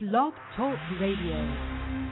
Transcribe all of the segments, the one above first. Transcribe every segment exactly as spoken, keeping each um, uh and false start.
Blog Talk Radio.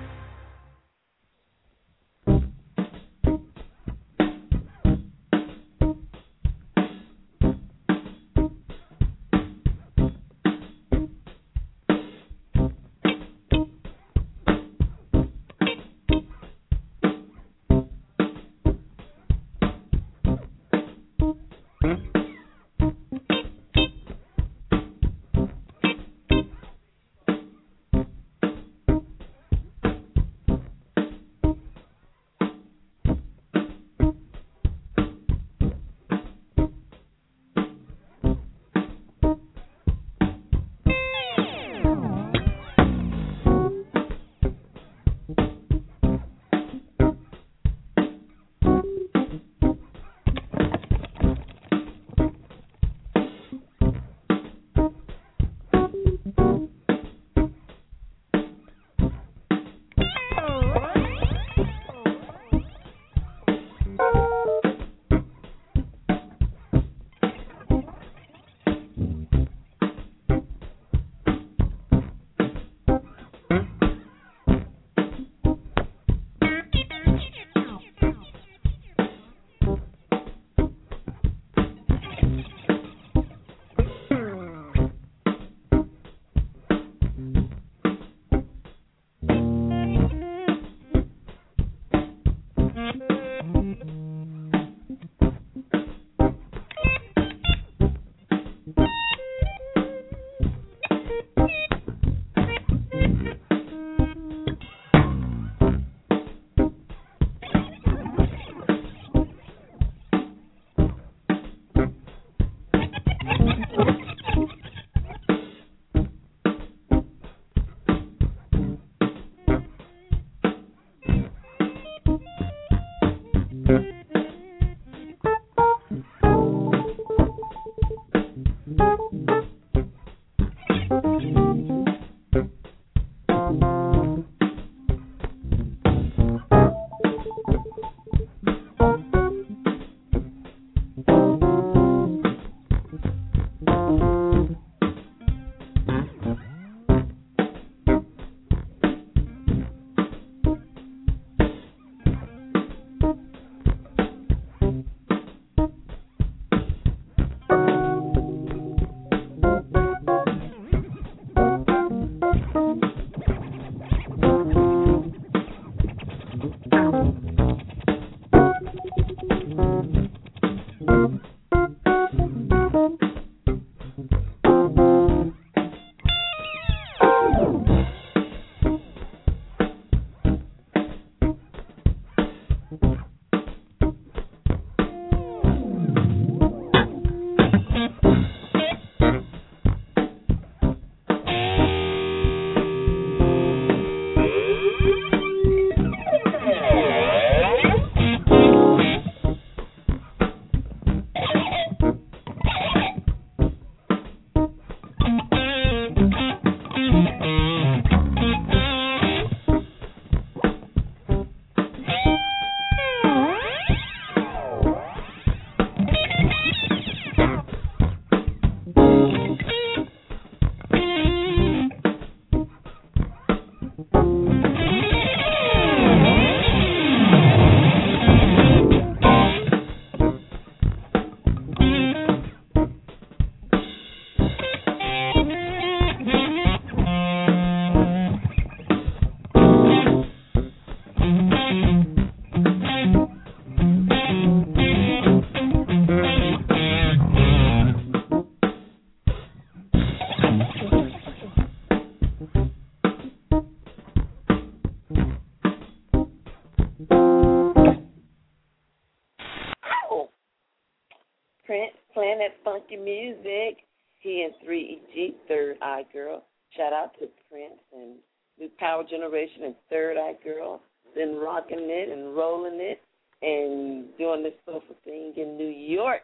Music, he and three E G, Third Eye Girl. Shout out to Prince and New Power Generation and Third Eye Girl. Been rocking it and rolling it and doing this soulful thing in New York.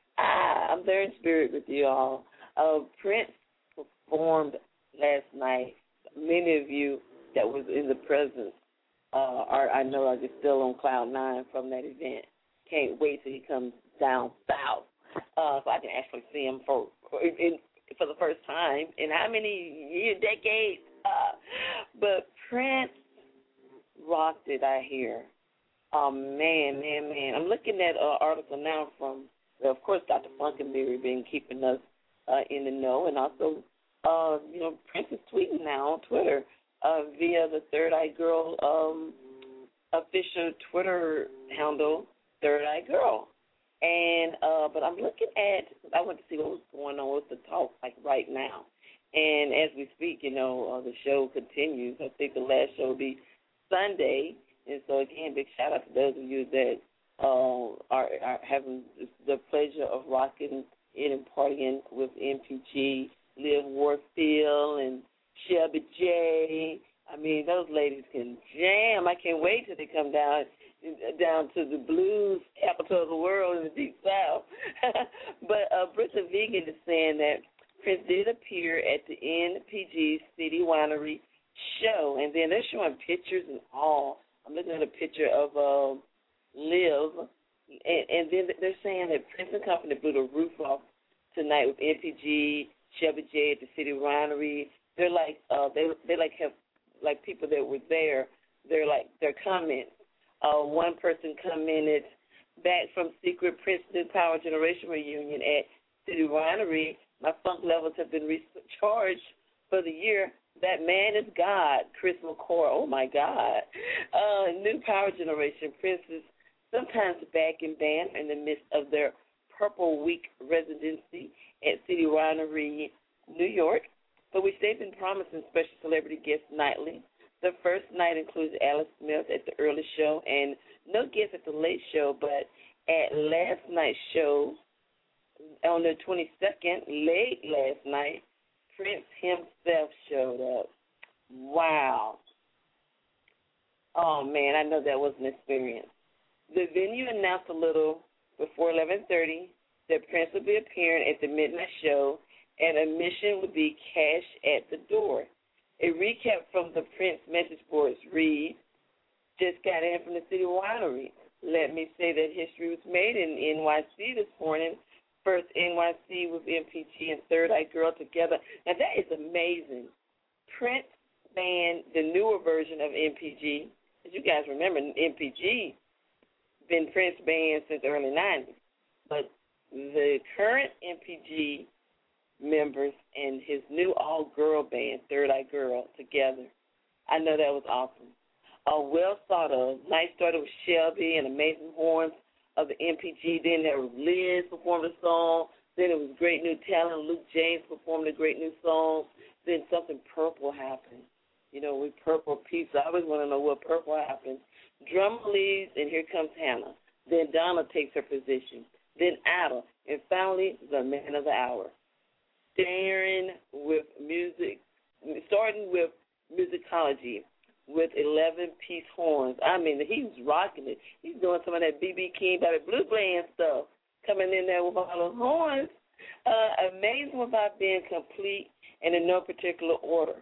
Ah, I'm there in spirit with you all. Uh, Prince performed last night. Many of you that was in the presence uh, are, I know, are just still on cloud nine from that event. Can't wait till he comes down south. Uh, so I can actually see him for in, for the first time in how many years, decades? Uh, But Prince rocked it, I hear. Oh, man, man, man. I'm looking at an article now from, well, of course, Doctor Funkenberry been keeping us uh, in the know, and also, uh, you know, Prince is tweeting now on Twitter uh, via the Third Eye Girl um, official Twitter handle, Third Eye Girl. And, uh, but I'm looking at, I want to see what was going on with the talk, like right now. And as we speak, you know, uh, the show continues. I think the last show will be Sunday. And so, again, big shout-out to those of you that uh, are, are having the pleasure of rocking in and partying with M P G, Liv Warfield, and Shelby J. I mean, those ladies can jam. I can't wait till they come down down to the blues capital of the world in the Deep South. But uh, Britta Vegan is saying that Prince did appear at the N P G City Winery show, and then they're showing pictures and all. I'm looking at a picture of uh, Liv, and, and then they're saying that Prince and Company blew the roof off tonight with N P G, Shelby J at the City Winery. They're like uh, they they like have like people that were there. They're like their comments. Uh, one person commented back from secret Prince New Power Generation reunion at City Winery. My funk levels have been recharged for the year. That man is God, Chris McCord. Oh, my God. Uh, New Power Generation, Prince is sometimes back in band in the midst of their Purple Week residency at City Winery, New York, for which they've been promising special celebrity guests nightly. The first night includes Alice Smith at the early show and no guests at the late show, but at last night's show, on the twenty-second, late last night, Prince himself showed up. Wow. Oh, man, I know that was an experience. The venue announced a little before eleven thirty that Prince would be appearing at the midnight show and admission would be cash at the door. A recap from the Prince message boards reads, just got in from the City Winery. Let me say that history was made in N Y C this morning. First N Y C with M P G and Third Eye Girl together. Now, that is amazing. Prince band, the newer version of M P G, as you guys remember, M P G been Prince band since the early nineties. But the current M P G members and his new all-girl band, Third Eye Girl, together, I know that was awesome. Uh, well thought of. Night started with Shelby and Amazing Horns of the M P G. Then there was Liz performed a song. Then it was Great New Talent. Luke James performed a great new song. Then something purple happened. You know, with Purple Pizza, I always want to know what purple happened. Drummer leaves, and here comes Hannah. Then Donna takes her position. Then Ada. And finally, the man of the hour. Starting with music, starting with musicology with eleven-piece horns. I mean, he was rocking it. He's doing some of that B B King, Bobby Blue Bland stuff, coming in there with all those horns. Uh, amazing without being complete and in no particular order.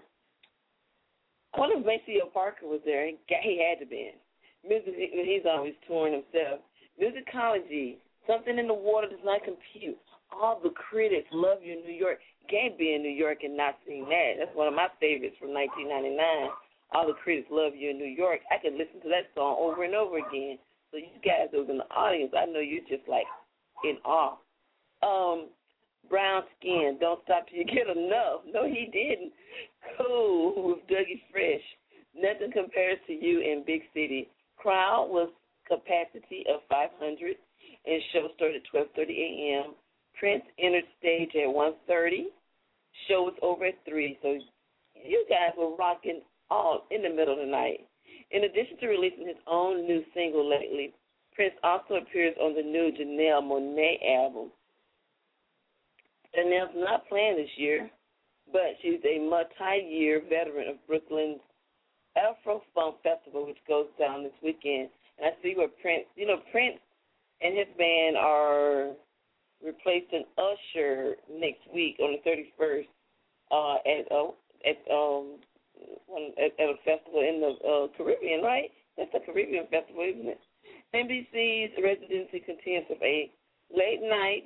I wonder if Maceo Parker was there. He had to be. Music, he's always touring himself. Musicology, something in the water does not compute. All the critics love you in New York. Can't be in New York and not seen that. That's one of my favorites from nineteen ninety-nine. All the critics love you in New York. I could listen to that song over and over again. So you guys that was in the audience, I know you're just like in awe. Um, brown skin, don't stop till you get enough. No, he didn't. Cool with Dougie Fresh. Nothing compares to you in Big City. Crowd was capacity of five hundred, and show started at twelve thirty a.m. Prince entered stage at one thirty. Show was over at three, so you guys were rocking all in the middle of the night. In addition to releasing his own new single lately, Prince also appears on the new Janelle Monáe album. Janelle's not playing this year, but she's a multi-year veteran of Brooklyn's Afro Funk Festival, which goes down this weekend. And I see where Prince, you know, Prince and his band are replacing Usher next week on the thirty-first uh, at uh, at um at, at a festival in the uh, Caribbean, right? That's the Caribbean festival, isn't it? N B C's residency consists of a late night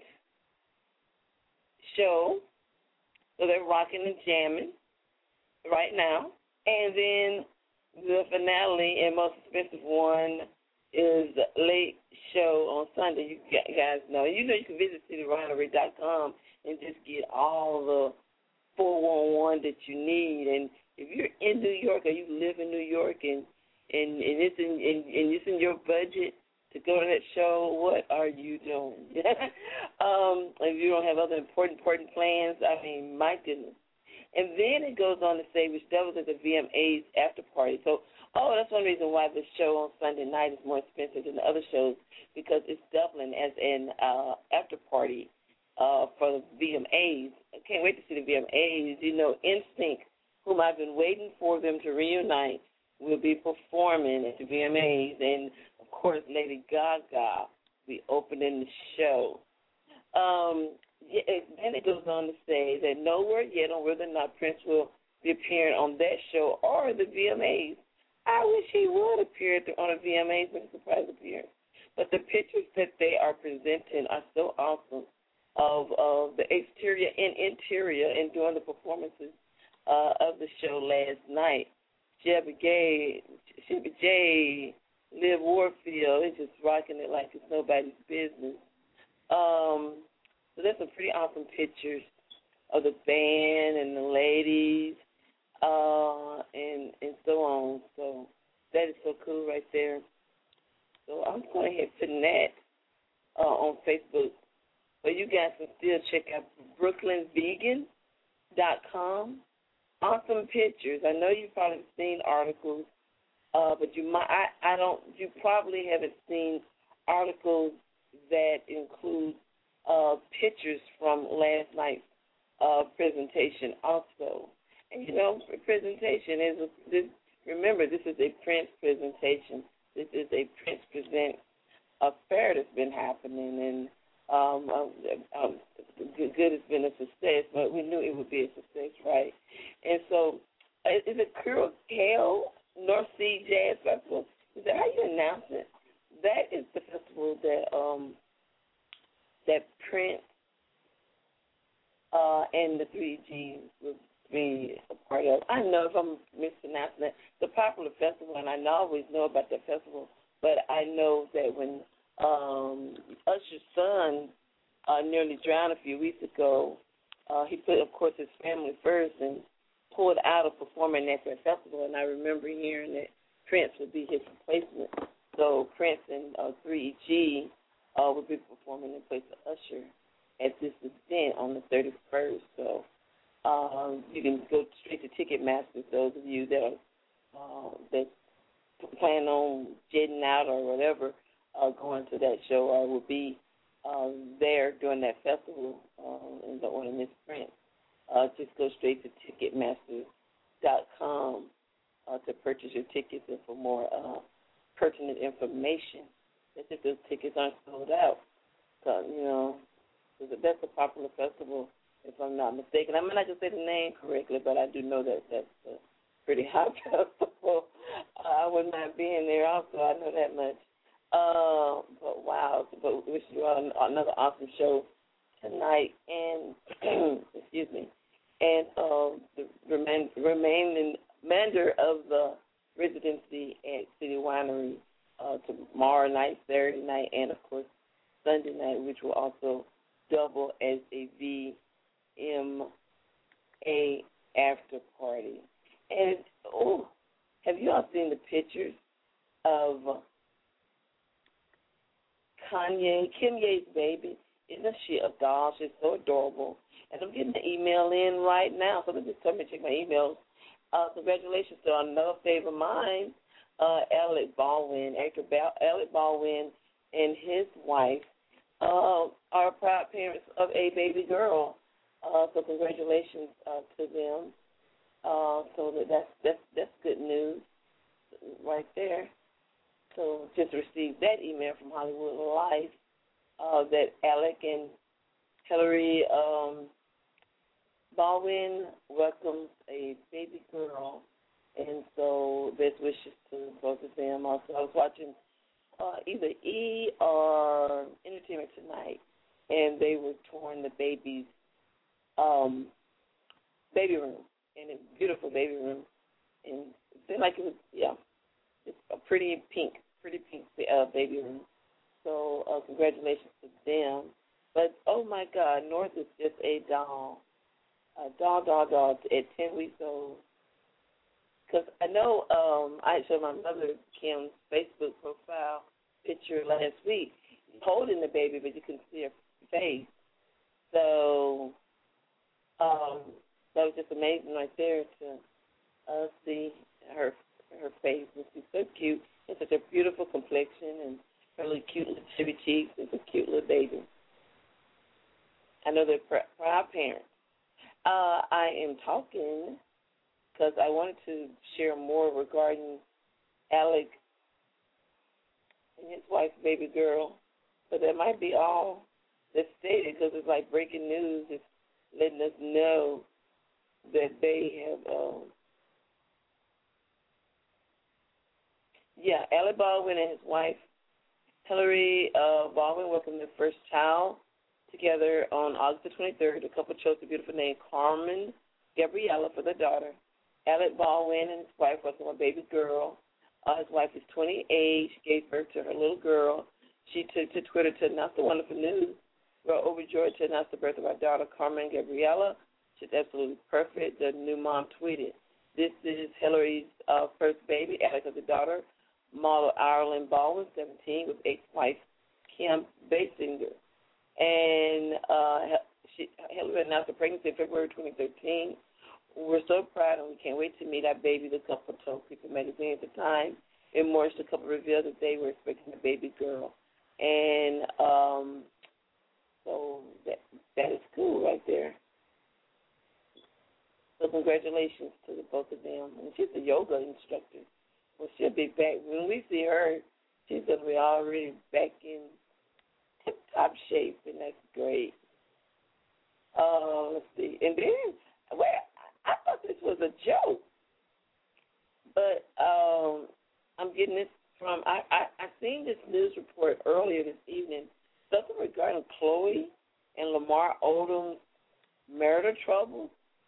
show, so they're rocking and jamming right now. And then the finale and most expensive one is Late Show on Sunday. You guys know. You know you can visit city winery dot com and just get all the four one one that you need. And if you're in New York or you live in New York and and, and it's in and, and it's in your budget to go to that show, what are you doing? um, if you don't have other important important plans, I mean, my goodness. And then it goes on to say, which doubles as a V M A's after party. So, oh, that's one reason why the show on Sunday night is more expensive than the other shows, because it's doubling as an uh, after party uh, for the V M A's. I can't wait to see the V M A's. You know, NSYNC, whom I've been waiting for them to reunite, will be performing at the V M A's. And, of course, Lady Gaga will be opening the show. Um, yeah, then it goes on to say that no word yet on whether or not Prince will be appearing on that show or the V M A's. I wish he would appear on a V M A's with a surprise appearance. But the pictures that they are presenting are so awesome of, of the exterior and interior and during the performances uh, of the show last night. Chevy Gay, Chevy J, Liv Warfield, it's just rocking it like it's nobody's business. Um, so there's some pretty awesome pictures of the band and the ladies uh, and and so on. So that is so cool right there. So I'm going ahead putting that uh, on Facebook. But you guys can still check out brooklyn vegan dot com. Awesome pictures. I know you've probably seen articles, uh, but you might I, I don't. You probably haven't seen articles that include uh, pictures from last night's uh, presentation also. And, you know, presentation is, a, this, remember, this is a Prince presentation. This is a Prince Present affair that's been happening, and um, um, um, good has been a success, but we knew it would be a success, right? And so, is it Curl Kale North Sea Jazz Festival? Is that how you announce it? That is the festival that um, that Prince uh, and the three Gs will be a part of. I know if I'm mispronouncing it, the popular festival, and I always know about that festival, but I know that when um, Usher's son uh, nearly drowned a few weeks ago, uh, he put, of course, his family first and pulled out of performing at that festival, and I remember hearing that Prince would be his replacement. So Prince and uh, three G uh, will be performing in place of Usher at this event on the thirty-first. So um, you can go straight to Ticketmaster. Those of you that are uh, that plan on jetting out or whatever, uh, going to that show or will be uh, there during that festival uh, and don't want to miss Prince. Uh, just go straight to Ticketmaster dot com uh, to purchase your tickets and for more Uh, pertinent information. As if those tickets aren't sold out. So, you know, that's a popular festival, if I'm not mistaken. I may not just say the name correctly, but I do know that that's a pretty hot festival. Uh, I would not be in there also. I know that much. Uh, but wow, but wish you all another awesome show tonight. And, excuse me, and uh, the remain, remaining remainder of the residency at City Winery uh, tomorrow night, Saturday night, and, of course, Sunday night, which will also double as a V M A after party. And, oh, have you all seen the pictures of Kanye, Kim Ye's baby? Isn't she a doll? She's so adorable. And I'm getting the email in right now, so let me just come and check my emails. Uh, congratulations to another favorite of mine, uh, Alec Baldwin. Actor Bal- Alec Baldwin and his wife uh, are proud parents of a baby girl. Uh, so congratulations uh, to them. Uh, so that that's, that's that's good news right there. So just received that email from Hollywood Life uh, that Alec and Hillary um, Baldwin welcomes a baby girl, and so best wishes to both of them. Also, I was watching uh, either E or Entertainment Tonight, and they were touring the baby's um, baby room, and a beautiful baby room, and seemed like it was, yeah, it's a pretty pink, pretty pink uh, baby room. So uh, congratulations to them. But, oh, my God, North is just a doll. A doll, doll, doll at ten weeks old. Because I know um, I showed my mother, Kim's Facebook profile picture last week, holding the baby, but you couldn't see her face. So um, that was just amazing right there to uh, see her her face. And she's so cute. And such a beautiful complexion and her little cute little chubby cheeks. It's a cute little baby. I know they're pr- proud parents. Uh, I am talking because I wanted to share more regarding Alec and his wife, baby girl. But that might be all that's stated because it's like breaking news. It's letting us know that they have, um, yeah, Alec Baldwin and his wife, Hillary uh, Baldwin, welcomed their first child together on August the twenty-third. The couple chose the beautiful name Carmen Gabriella for their daughter. Alec Baldwin and his wife welcomed a baby girl. Uh, his wife is twenty-eight. She gave birth to her little girl. She took to Twitter to announce the wonderful news. We're overjoyed to announce the birth of our daughter, Carmen Gabriella. She's absolutely perfect. The new mom tweeted, "This is Hillary's uh, first baby. Alec is a daughter, model Ireland Baldwin, seventeen, with ex-wife Kim Basinger." And uh, she, Hillary announced her pregnancy in February twenty thirteen. We're so proud, and we can't wait to meet our baby, the couple told People magazine at the time. In March, the couple revealed that they were expecting a baby girl. And um, so that that is cool right there. So congratulations to the both of them. And she's a yoga instructor. Well, she'll be back. When we see her, she's going to be already back in tip-top shape, and that's great. Uh, let's see. And then, well, I thought this was a joke, but um, I'm getting this from, I, I, I seen this news report earlier this evening, something regarding Chloe and Lamar Odom's marital trouble.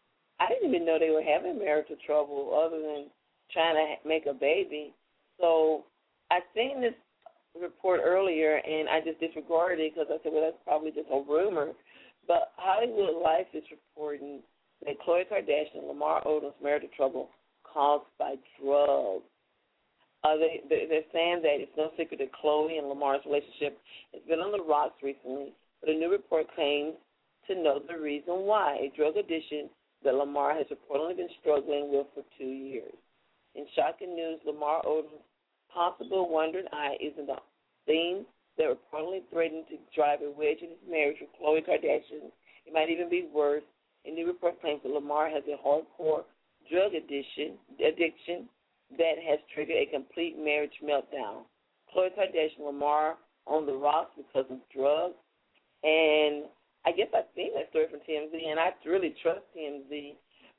I didn't even know they were having marital trouble other than trying to make a baby. So I seen this report earlier, and I just disregarded it because I said, well, that's probably just a rumor. But Hollywood Life is reporting that Khloe Kardashian and Lamar Odom's marital trouble caused by drugs. Uh, they, they're saying that it's no secret that Khloe and Lamar's relationship has been on the rocks recently, but a new report claims to know the reason why, a drug addiction that Lamar has reportedly been struggling with for two years. In shocking news, Lamar Odom's possible wandering eye isn't the theme that reportedly threatened to drive a wedge in his marriage with Khloe Kardashian. It might even be worse. A new report claims that Lamar has a hardcore drug addiction, addiction that has triggered a complete marriage meltdown. Khloe Kardashian, Lamar on the rocks because of drugs. And I guess I've seen that story from T M Z, and I really trust T M Z.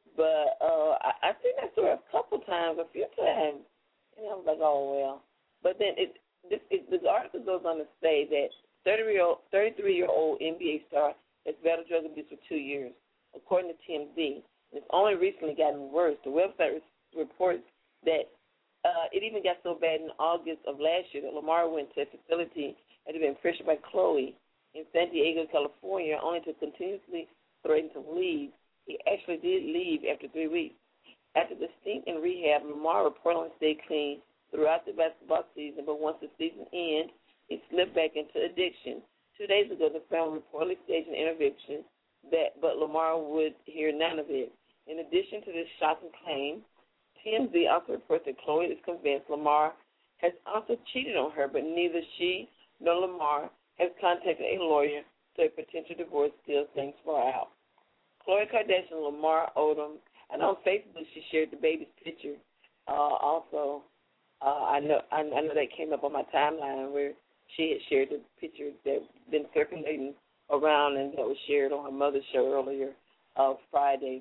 But uh, I, I've seen that story a couple times, a few times, and I was like, oh, well. But then it, this, it, this article goes on to say that thirty-three-year-old N B A star has battled drug abuse for two years. According to T M Z, it's only recently gotten worse. The website reports that uh, it even got so bad in August of last year that Lamar went to a facility that had been pressured by Khloe in San Diego, California, only to continuously threaten to leave. He actually did leave after three weeks. After the stint in rehab, Lamar reportedly stayed clean throughout the basketball season, but once the season ended, he slipped back into addiction. Two days ago, the family reportedly staged an intervention, that, but Lamar would hear none of it. In addition to this shocking claim, T M Z also reports that Khloe is convinced Lamar has also cheated on her, but neither she nor Lamar has contacted a lawyer, so a potential divorce still seems far out. Khloe Kardashian, Lamar Odom, and on Facebook she shared the baby's picture. Uh, also, uh, I know I, I know that came up on my timeline where she had shared the picture that's been circulating around and that was shared on her mother's show earlier uh, Friday.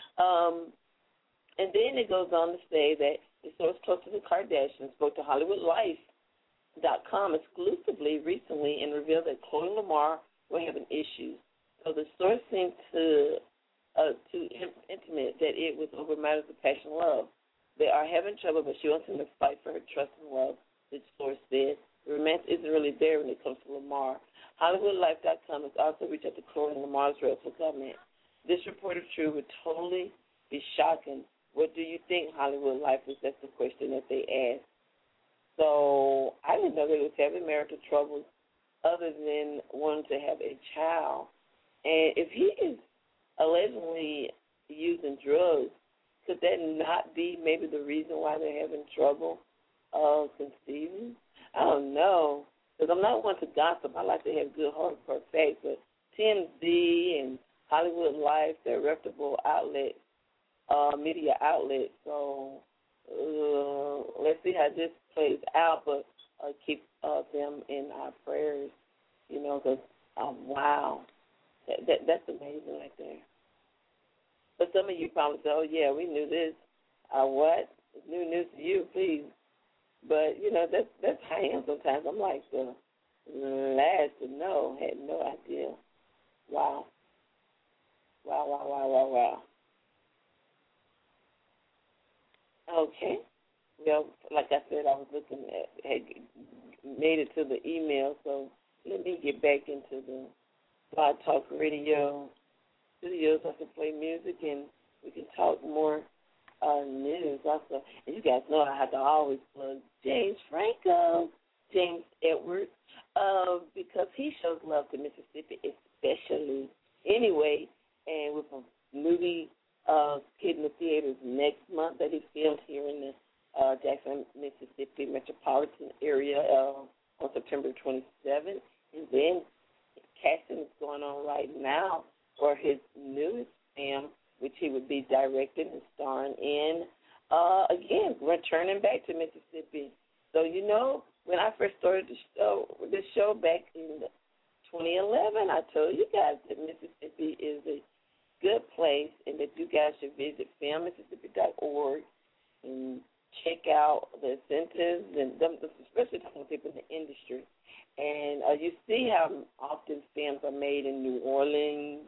Um, and then it goes on to say that the source close to the Kardashians spoke to Hollywood Life dot com exclusively recently and revealed that Khloe and Lamar were having issues. So the source seemed to uh, too intimate that it was over matters of passion and love. They are having trouble, but she wants him to fight for her trust and love, the source said. The romance isn't really there when it comes to Lamar. Hollywood Life dot com has also reached out to Chloe and Lamar's rail for comment. This report, if true, would totally be shocking. What do you think, Hollywood Life is? That's the question that they asked. So I didn't know they was having marital troubles other than wanting to have a child. And if he is allegedly using drugs, could that not be maybe the reason why they're having trouble uh, conceiving? I don't know, because I'm not one to gossip. I like to have good hardcore facts, but T M Z and Hollywood Life, they're reputable outlets, uh, media outlets. So uh, let's see how this plays out, but uh, keep uh, them in our prayers, you know, because, um, wow, that, that that's amazing right there. But some of you probably say, oh, yeah, we knew this. Uh, what? It's new news to you, please. But, you know, that's, that's how I am sometimes. I'm like the last to know. Had no idea. Wow. Wow, wow, wow, wow, wow. Okay. Well, like I said, I was looking at, had made it to the email, so let me get back into the Blog Talk Radio studios. I can play music and we can talk more uh, news also. And you guys know I have to always plug James Franco, James Edwards, uh, because he shows love to Mississippi especially anyway, and with a movie uh, hitting the theaters next month that he filmed here in the uh, Jackson, Mississippi metropolitan area uh, on September twenty-seventh. And then casting is going on right now for his newest film, which he would be directing and starring in, uh, again, returning back to Mississippi. So, you know, when I first started the show, the show back in twenty eleven, I told you guys that Mississippi is a good place and that you guys should visit film mississippi dot org and check out the incentives, and them, especially talking to people in the industry. And uh, you see how often films are made in New Orleans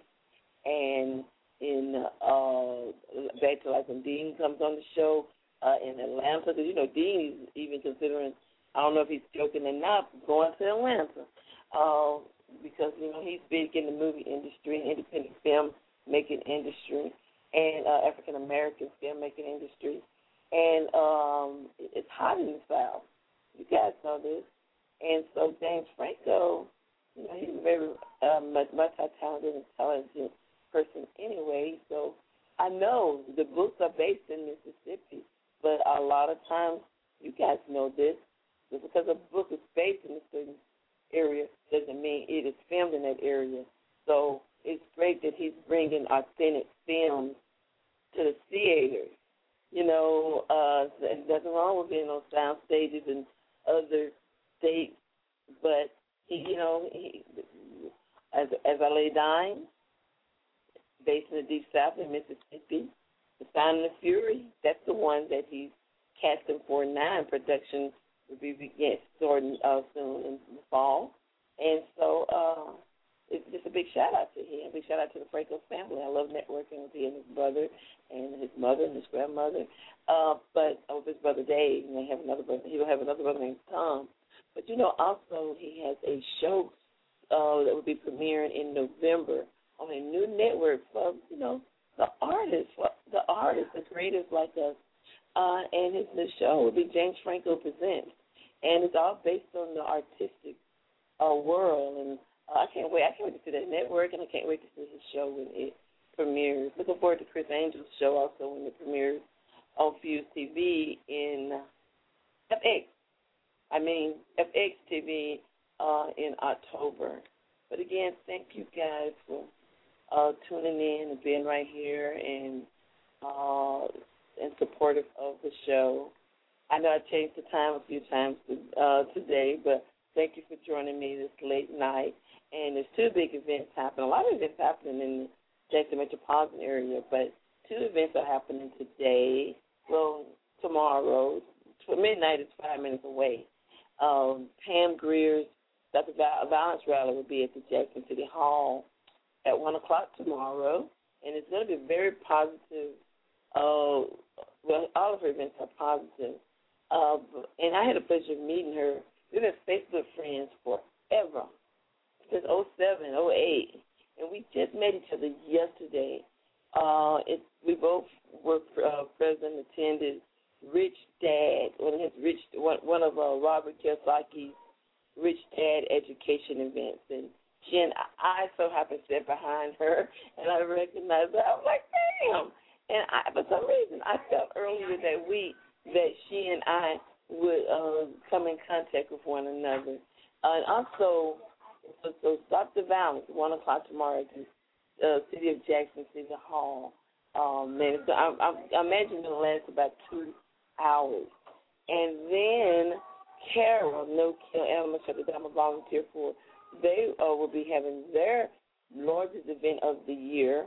and in, uh, back to like when Dean comes on the show uh, in Atlanta. Because, you know, Dean is even considering, I don't know if he's joking or not, going to Atlanta. Uh, because, you know, he's big in the movie industry, independent film making industry, and uh, African-American film-making industry. And um, it's hot in the South. You guys know this. And so James Franco, you know, he's a very uh, multi-talented, intelligent person anyway. So I know the books are based in Mississippi, but a lot of times, you guys know this, just because a book is based in a certain area doesn't mean it is filmed in that area. So it's great that he's bringing authentic films to the theaters. You know, uh, there's nothing wrong with being on sound stages and other states, but he, you know, he, as as I lay dying, based in the Deep South in Mississippi, The Sound and the Fury, that's the one that he's casting for now. And production will be begin starting uh, soon in the fall, and so. Uh, It's just a big shout-out to him, a big shout-out to the Franco family. I love networking with him and his brother and his mother and his grandmother. Uh, but uh, with his brother Dave, and they have another brother. He'll have another brother named Tom. But, you know, also he has a show uh, that will be premiering in November on a new network for, you know, the artists, for the artists, the creators like us. Uh, and his new show will be James Franco Presents. And it's all based on the artistic uh, world. And Uh, I can't wait. I can't wait to see that network, and I can't wait to see his show when it premieres. Looking forward to Chris Angel's show also when it premieres on Fuse T V in F X. I mean, F X T V uh, in October. But again, thank you guys for uh, tuning in and being right here and uh, and supportive of the show. I know I changed the time a few times to, uh, today, but thank you for joining me this late night. And there's two big events happening. A lot of events happening in the Jackson metropolitan area, but two events are happening today. Well, tomorrow. Midnight is five minutes away. Um, Pam Greer's Stop the Violence Rally will be at the Jackson City Hall at one o'clock tomorrow. And it's going to be a very positive uh, well, all of her events are positive. Uh, and I had the pleasure of meeting her. We've been Facebook friends forever, since oh seven, oh eight. And we just met each other yesterday. Uh, it, we both were uh, present, attended Rich Dad, one of his Rich, one, one of uh, Robert Kiyosaki's Rich Dad education events. And she and I, I so happened to sit behind her, and I recognized her. I was like, damn. And I, for some reason, I felt earlier that week that she and I would uh, come in contact with one another. Uh, and also, so, so Stop the Violence, one o'clock tomorrow at the uh, City of Jackson City Hall. Um, man, so I, I, I imagine it'll last about two hours. And then Carol, No Kill Animal Shelter that I'm a volunteer for, they uh, will be having their largest event of the year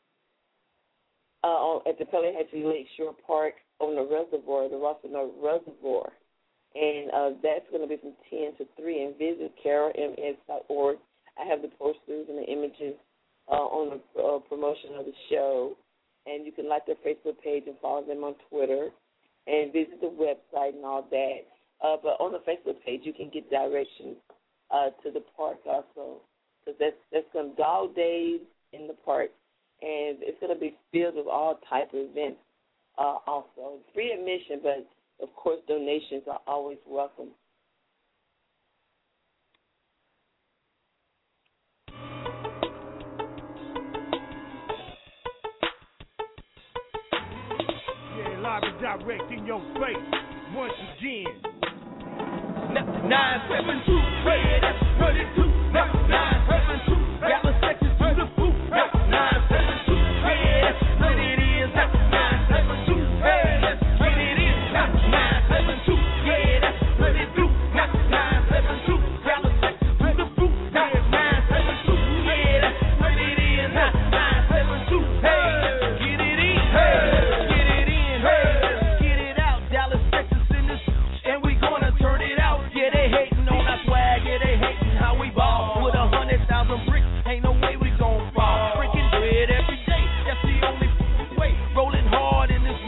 uh, at the Peleahatchee Lakeshore Park on the reservoir, the Rossino Reservoir. And uh, that's going to be from ten to three. And visit carol m s dot org. I have the posters and the images uh, on the uh, promotion of the show. And you can like their Facebook page and follow them on Twitter and visit the website and all that. Uh, but on the Facebook page, you can get directions uh, to the park also, because that's, that's going to be dog days in the park, and it's going to be filled with all types of events uh, also. Free admission, but, of course, donations are always welcome. Yeah, live and direct in your face, once again. nine seven two, hey, that's what it do. nine seven two, got the sections to the boot. nine seven two, hey, that's what it is. nine seven two, hey, that's what it is. nine seven two, yeah, that's what it do. nine seven two, got the sections to the boot. nine seven two, yeah, that's what it is. nine seven two, hey, get it in, hey, get it in, hey, let's get it out. Dallas, Texas in this, and we gonna turn it out. Yeah, they hating on our swag, yeah, they hating how we ball. With a hundred thousand bricks, ain't no way we gon' fall. Freaking bread every day, that's the only way. Rolling hard in this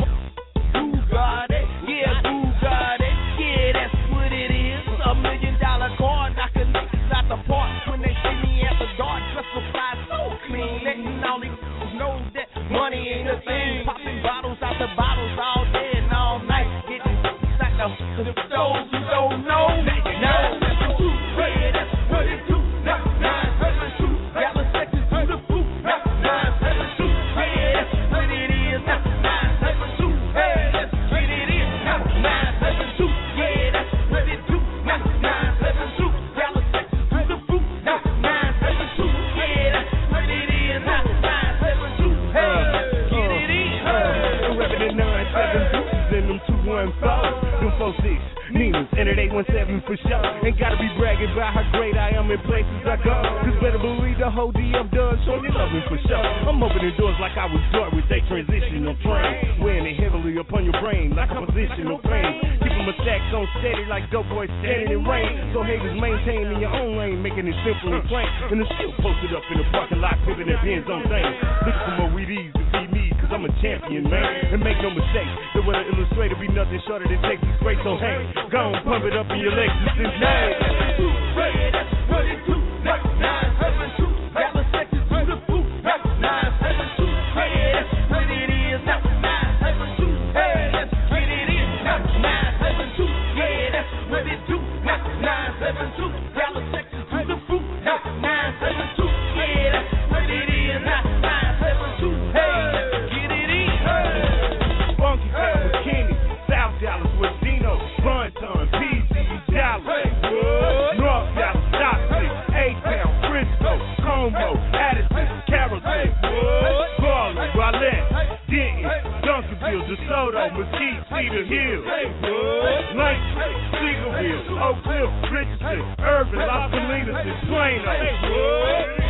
Bugatti, yeah, Bugatti, yeah, that's what it is. A million dollar car, knocking niggas out the park. When they see me at the dark, justified so clean. Letting all these know that money ain't a thing. Popping bottles out the bottles all day and all night. Getting sacked up to the those who don't know. nine seven two, yeah, that's what it do. nine seven two, got the sections to the boot. nine seven two, yeah, that's what it is. nine seven two, hey, let's get it in. nine seven two, yeah, that's what it do. nine seven two, got the sections to the boot. nine seven two, yeah, that's what it is. nine seven two, hey, let's get it in. I'm repping the nine seven deuces and them two one fives, them four six Ninas, and it eight one seven for sure. Ain't gotta be bragging about how great I am in places I go, cause better believe the whole D F does show me love me for sure. I'm opening doors like I was Dart with they transitional train, wearing it heavily upon your brain like a positional pain. Keeping my stacks on steady like dope boys standing in rain. So haters maintain in your own lane, making it simple and plain. And the still posted up in the parking lot, pivoting their pins on things. Look for more weedies to feed me, cause I'm a champion, man. And make no mistake, the way the illustrator be nothing shorter than Texas great. So hey, go on, pump it up in your Lexus and nine seven two, yeah, that's what it do. nine seven two, got the sections to the boot. nine seven two, yeah, that's what it is. nine seven two, hey, let's get it in. nine seven two, yeah, that's what it do. nine seven two, got the sections to the boot. nine seven two, yeah, that's what it is. nine seven two, hey, let's get it in. Funky Town with Kenny, South Dallas with Dino, Bonton, P Z, Dallas, North Dallas, Stockton, A-Town, Frisco, Como, Addison, Carrollton, Garland, Rowlett, Denton, Duncanville, DeSoto, Mesquite, Cedar Hill, Langston, Seagoville, Oak Cliff, Richardson, Irvin, Las Colinas, and Plano.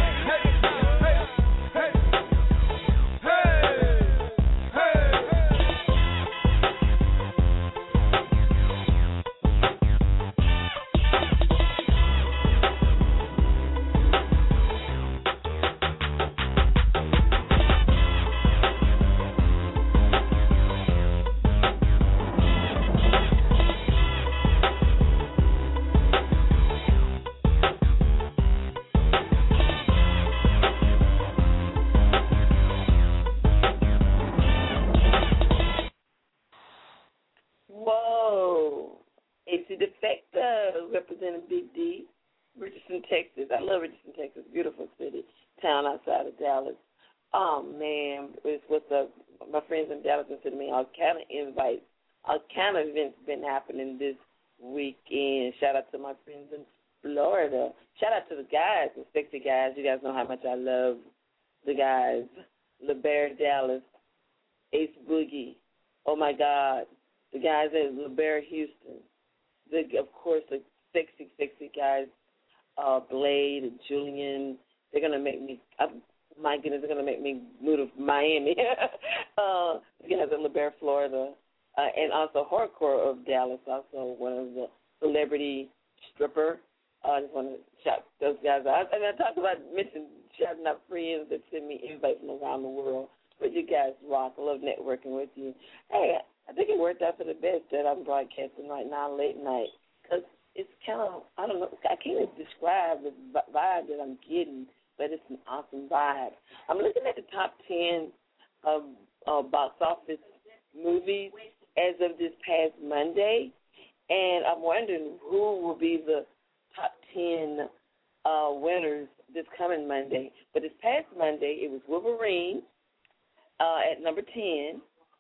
Missy Defecta representing Big D, Richardson, Texas. I love Richardson, Texas. Beautiful city, town outside of Dallas. Oh, man, it's what's up. My friends in Dallas are sending me all kind of invites. All kind of events been happening this weekend. Shout out to my friends in Florida. Shout out to the guys, the sexy guys. You guys know how much I love the guys. LeBaire Dallas, Ace Boogie. Oh, my God. The guys at LeBaire Houston. The, of course, the sexy, sexy guys, uh, Blade and Julian. They're going to make me, uh, my goodness, they're going to make me move to Miami. uh, the guys at LeBaire, Florida. Uh, and also Hardcore of Dallas, also one of the celebrity stripper. Uh, I just want to shout those guys out. I mean, I talked about mentioning shouting out friends that send me invites from around the world. But you guys rock. I love networking with you. Hey, I think it worked out for the best that I'm broadcasting right now late night because it's kind of, I don't know, I can't even describe the vibe that I'm getting, but it's an awesome vibe. I'm looking at the top ten of uh, box office movies as of this past Monday, and I'm wondering who will be the top ten uh, winners this coming Monday. But this past Monday, it was Wolverine uh, at number ten,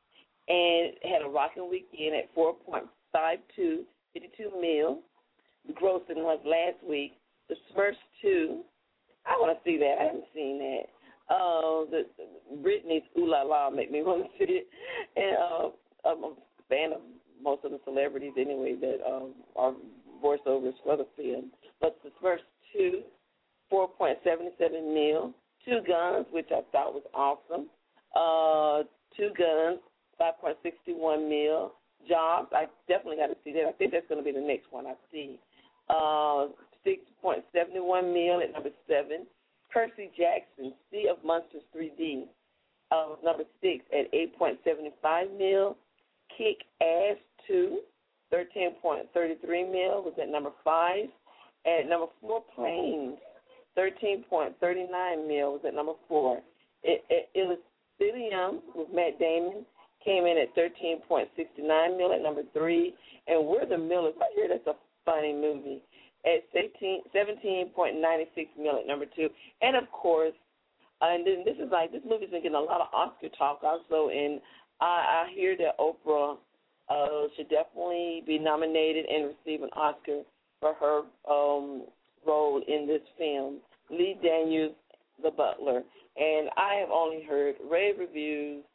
and it had a rocking weekend at four point five two, fifty-two mil. The grossing was last week. The Smurfs two, I want to see that. I haven't seen that. Uh, the, the Britney's Ooh La La make me want to see it. And uh, I'm a fan of most of the celebrities anyway that um, are voiceovers for the film. But the Smurfs two, four point seven seven mil. Two Guns, which I thought was awesome. Uh, Two Guns, five point six one mil. Jobs, I definitely got to see that. I think that's going to be the next one I see. Uh, six point seven one mil at number seven. Percy Jackson, Sea of Monsters three D, uh, number six at eight point seven five mil. Kick Ass two, thirteen point three three mil, was at number five. At number four, Planes, thirteen point three nine mil, was at number four. It, it, it was Elysium with Matt Damon, came in at thirteen point six nine mil at number three. And We're the Millers, right here, that's a funny movie, at seventeen point nine six mil at number two. And, of course, uh, and then this is like, this movie's been getting a lot of Oscar talk also, and I, I hear that Oprah uh, should definitely be nominated and receive an Oscar for her um, role in this film. Lee Daniels, The Butler. And I have only heard rave reviews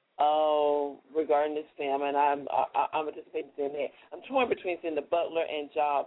uh, regarding this film, and I'm I, I'm anticipating seeing that. I'm torn between seeing The Butler and Jobs.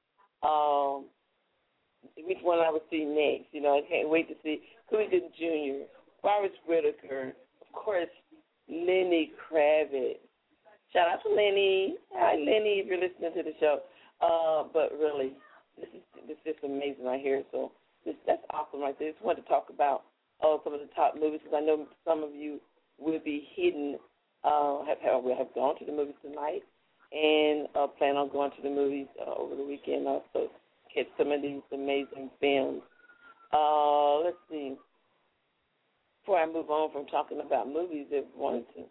Um, which one I would see next? You know, I can't wait to see Cuba Gooding Junior, Forrest Whitaker, of course, Lenny Kravitz. Shout out to Lenny. Hi, Lenny, if you're listening to the show. Uh, but really, this is this is amazing right here. So this, that's awesome right there. Just wanted to talk about uh, some of the top movies because I know some of you will be hidden, uh, have, have, have gone to the movies tonight and uh, plan on going to the movies uh, over the weekend also. Catch some of these amazing films. Uh, let's see. Before I move on from talking about movies, I wanted to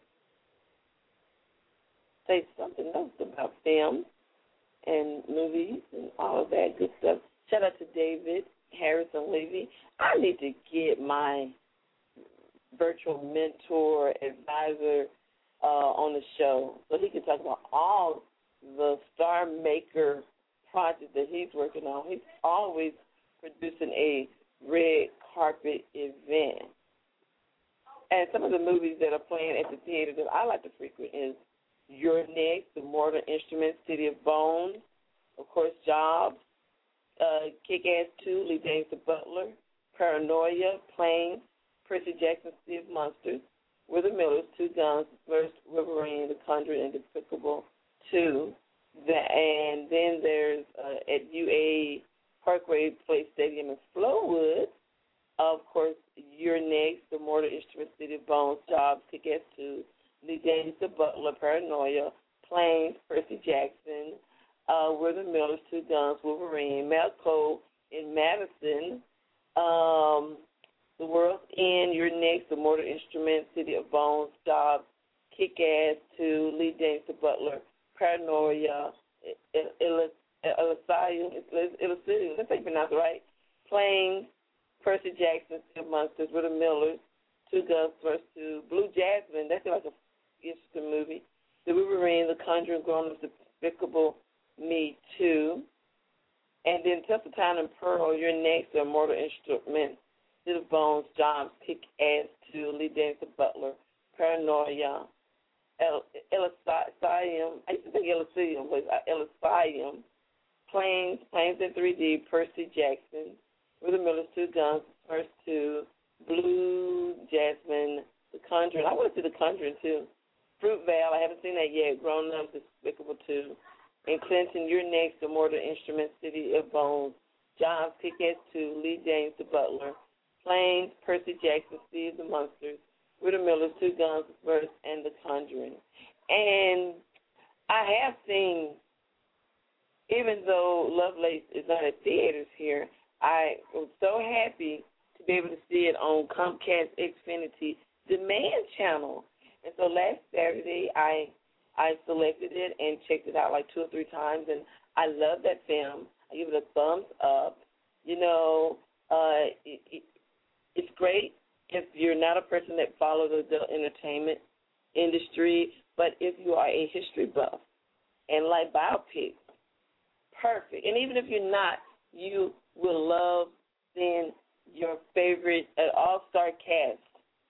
say something else about films and movies and all of that good stuff. Shout out to David Harrison Levy. I need to get my virtual mentor, advisor uh, on the show so he can talk about all the Star Maker project that he's working on. He's always producing a red carpet event. And some of the movies that are playing at the theater that I like to frequent is You're Next, The Mortal Instruments, City of Bones, of course, Jobs, uh, Kick-Ass two, Lee James the Butler, Paranoia, Planes, Percy Jackson, Sea of Monsters, We're the Millers, Two Guns, First Wolverine, The Conjuring, and Despicable two. The, and then there's uh, at U A Parkway Place Stadium in Flowood, of course, You're Next, The Mortal Instruments, City of Bones, Jobs, Kick-Ass two, Lee James the Butler, Paranoia, Planes, Percy Jackson, uh, We're the Millers, Two Guns, Wolverine, Malco in Madison, um, The World's End, You're Next, The Mortal Instruments, City of Bones, Jobs, Kick-Ass two, Lee James the Butler, Paranoia, Elysium, Elysium, let's say you pronounce it right, Planes, Percy Jackson, Steel Monsters, Rita Millers, Two Guns versus Two, Blue Jasmine, that's like a interesting movie, The Wolverine, The Conjuring, Grown Ups, Despicable Me two, and then Tessa and Pearl, You're Next, The Immortal Instrument, City of Bones, Jobs, Kick Ass two, Lee James the Butler, Paranoia, El- Elysium, I used to think Elysium, but Elysium, Planes, Planes in three D, Percy Jackson, Rita Miller's Two Guns, First Two, Blue Jasmine, The Conjuring. I want to see The Conjuring too. Fruitvale, I haven't seen that yet. Grown Ups, Despicable two. And Clinton, You're Next, The Mortal Instruments, City of Bones, Jobs, Kick-Ass two, Lee James the Butler, Planes, Percy Jackson, Steve the Monsters, Rita Miller's Two Guns, First, and The Conjuring. And I have seen, even though Lovelace is not at theaters here, I was so happy to be able to see it on Comcast Xfinity Demand Channel. And so last Saturday, I I selected it and checked it out like two or three times, and I love that film. I give it a thumbs up. You know, uh, it, it, it's great if you're not a person that follows the entertainment industry, but if you are a history buff and like biopics, perfect. And even if you're not, you will love seeing your favorite uh, all-star cast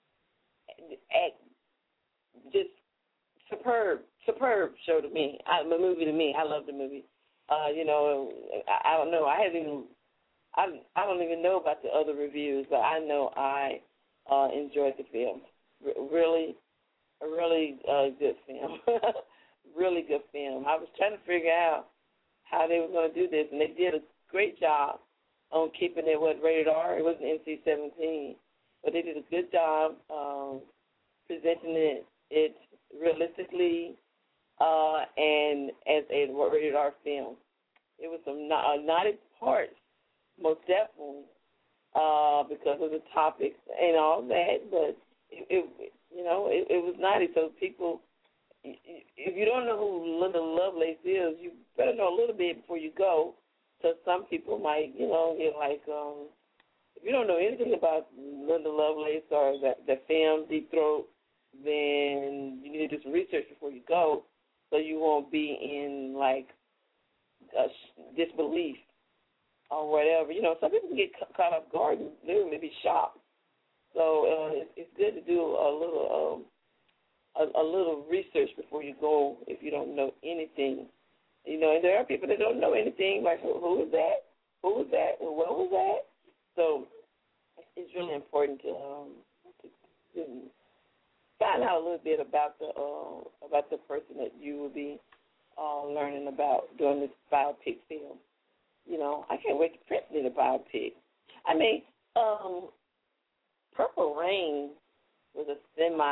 act just superb, superb show to me. I, the movie to me, I love the movie. Uh, you know, I, I don't know. I haven't even, I, I don't even know about the other reviews, but I know I uh, enjoyed the film. R- really, a really uh, good film. Really good film. I was trying to figure out how they were going to do this, and they did a great job on keeping it what rated R. It wasn't N C seventeen, but they did a good job um, presenting it, it realistically uh, and as a rated R film. It was some uh, naughty parts, most definitely, uh, because of the topics and all that. But it, it you know, it, it was naughty. So people, if you don't know who Linda Lovelace is, you better know a little bit before you go. So some people might, you know, get like, um, if you don't know anything about Linda Lovelace or the, the film Deep Throat, then you need to do some research before you go, so you won't be in like a disbelief or whatever. You know, some people can get caught off guard and literally be shocked. So uh, it's, it's good to do a little, um, a, a little research before you go if you don't know anything. You know, and there are people that don't know anything, like, who, who is that? Who was that? And what was that? So it's really important to, um, to, to find out a little bit about the uh, about the person that you will be uh, learning about during this biopic film. You know, I can't wait to Prince did a biopic. I mean, um, Purple Rain was a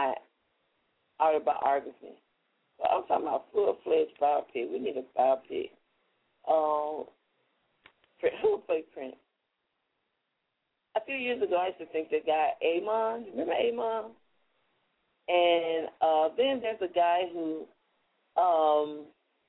semi-autobiography. But I'm talking about full-fledged biopic. We need a biopic. Um, who would play Prince? A few years ago, I used to think the guy Amon. Remember Amon? And uh, then there's a guy who, um,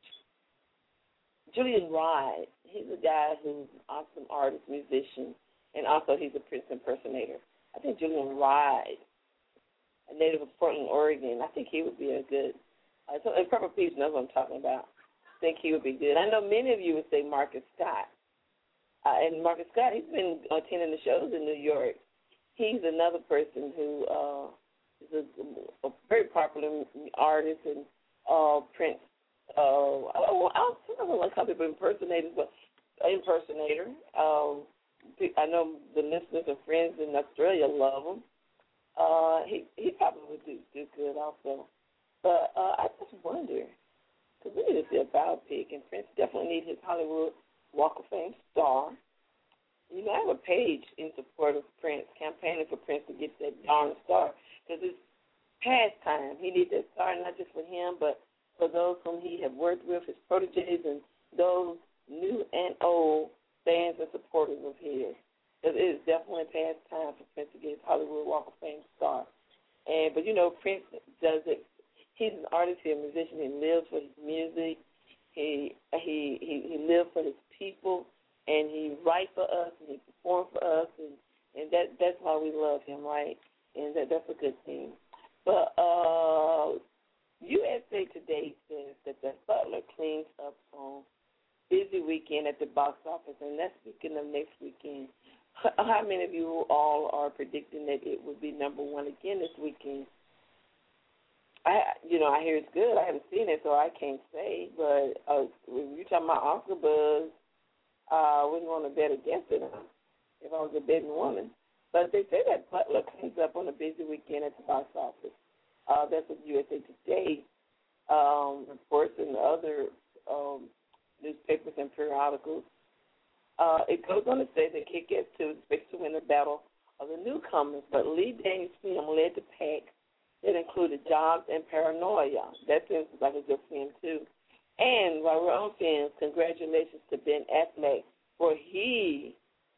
Julian Ride. He's a guy who's an awesome artist, musician, and also he's a Prince impersonator. I think Julian Ride, a native of Portland, Oregon, I think he would be a good, uh, so, and Purple Peach knows what I'm talking about. I think he would be good. I know many of you would say Marcus Scott. Uh, and Marcus Scott, he's been attending the shows in New York. He's another person who uh, is a, a very popular artist and uh, Prince. Uh, I don't, I don't want to call people impersonators, but impersonator. Um, I know the listeners and friends in Australia love him. Uh, he he probably would do, do good also. But uh, I just wonder, because we need to see a biopic, and Prince definitely needs his Hollywood Walk of Fame star. You know, I have a page in support of Prince, campaigning for Prince to get that darn star, because it's past time. He needs that star not just for him, but for those whom he has worked with, his proteges, and those new and old fans and supporters of his. Because it is definitely past time for Prince to get his Hollywood Walk of Fame star. And but you know, Prince does it. He's an artist, he's a musician. He lives for his music. He he weekend at the box office, and that's speaking of next weekend. How many of you all are predicting that it would be number one again this weekend? I, you know, I hear it's good. I haven't seen it, so I can't say. But uh, when you're talking about Oscar buzz, I uh, wouldn't want to bet against it huh, if I was a betting woman. But they say that Butler comes up on a busy weekend at the box office. Uh, that's what U S A Today um, reports and other um, newspapers and periodicals. Uh, it goes on to say that Kick-Ass two is expected to win the battle of the newcomers, but Lee Daniels' film led the pack that included Jobs and Paranoia. That seems like a good film, too. And while we're on films, congratulations to Ben Affleck, for he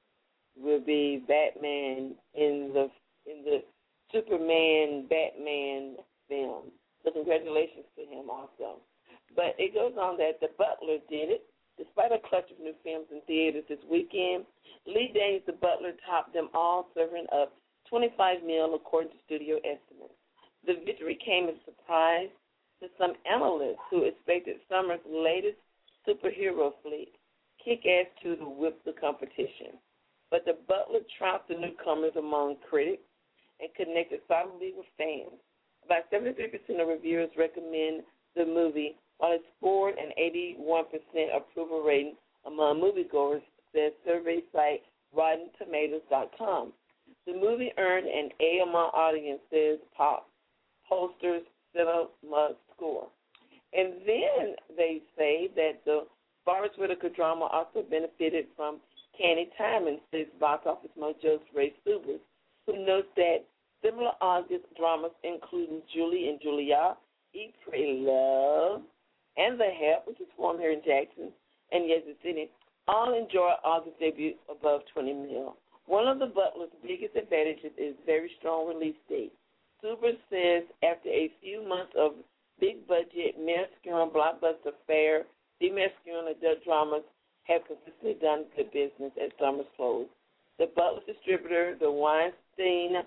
will be Batman in the in the Superman Batman film. So congratulations to him also. But it goes on that The Butler did it. Despite a clutch of new films in theaters this weekend, Lee Daniels, The Butler, topped them all, serving up twenty-five mil according to studio estimates. The victory came as a surprise to some analysts who expected summer's latest superhero flick, Kick-Ass two, to whip the competition. But The Butler trounced the newcomers among critics and connected solidly with fans. About seventy-three percent of reviewers recommend the movie, while it scored an eighty-one percent approval rating among moviegoers, says survey site Rotten Tomatoes dot com. The movie earned an A among audiences, pop posters, cinema score. And then they say that the Forest Whitaker drama also benefited from canny timing, says Box Office Mojo's Ray Subers, who notes that similar August dramas including Julie and Julia, Eat, Pray, Love, and The Help, which is formed here in Jackson, and Yes, the City, all enjoy August debut above twenty mil. One of The Butler's biggest advantages is very strong release date. Super says after a few months of big-budget, masculine, blockbuster fare, the masculine adult dramas have consistently done good business at summer's close. The Butler distributor, the Weinstein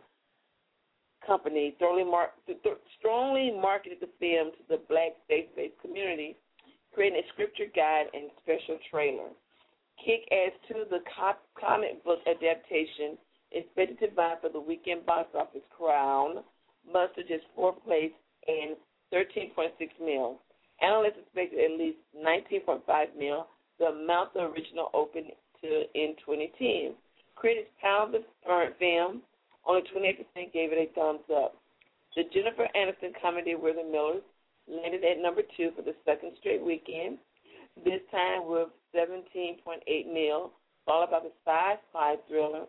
Company, thoroughly mar- th- strongly marketed the film to the black faith-based community, creating a scripture guide and special trailer. Kick-Ass two, the comic book adaptation, is expected to vie for the weekend box office crown, mustered just fourth place and thirteen point six mil. Analysts expected at least nineteen point five mil, the amount the original opened to in twenty ten. Critics pounded the current film. Only twenty-eight percent gave it a thumbs up. The Jennifer Aniston comedy We're the Millers landed at number two for the second straight weekend, this time with seventeen point eight mil, followed by the sci-fi thriller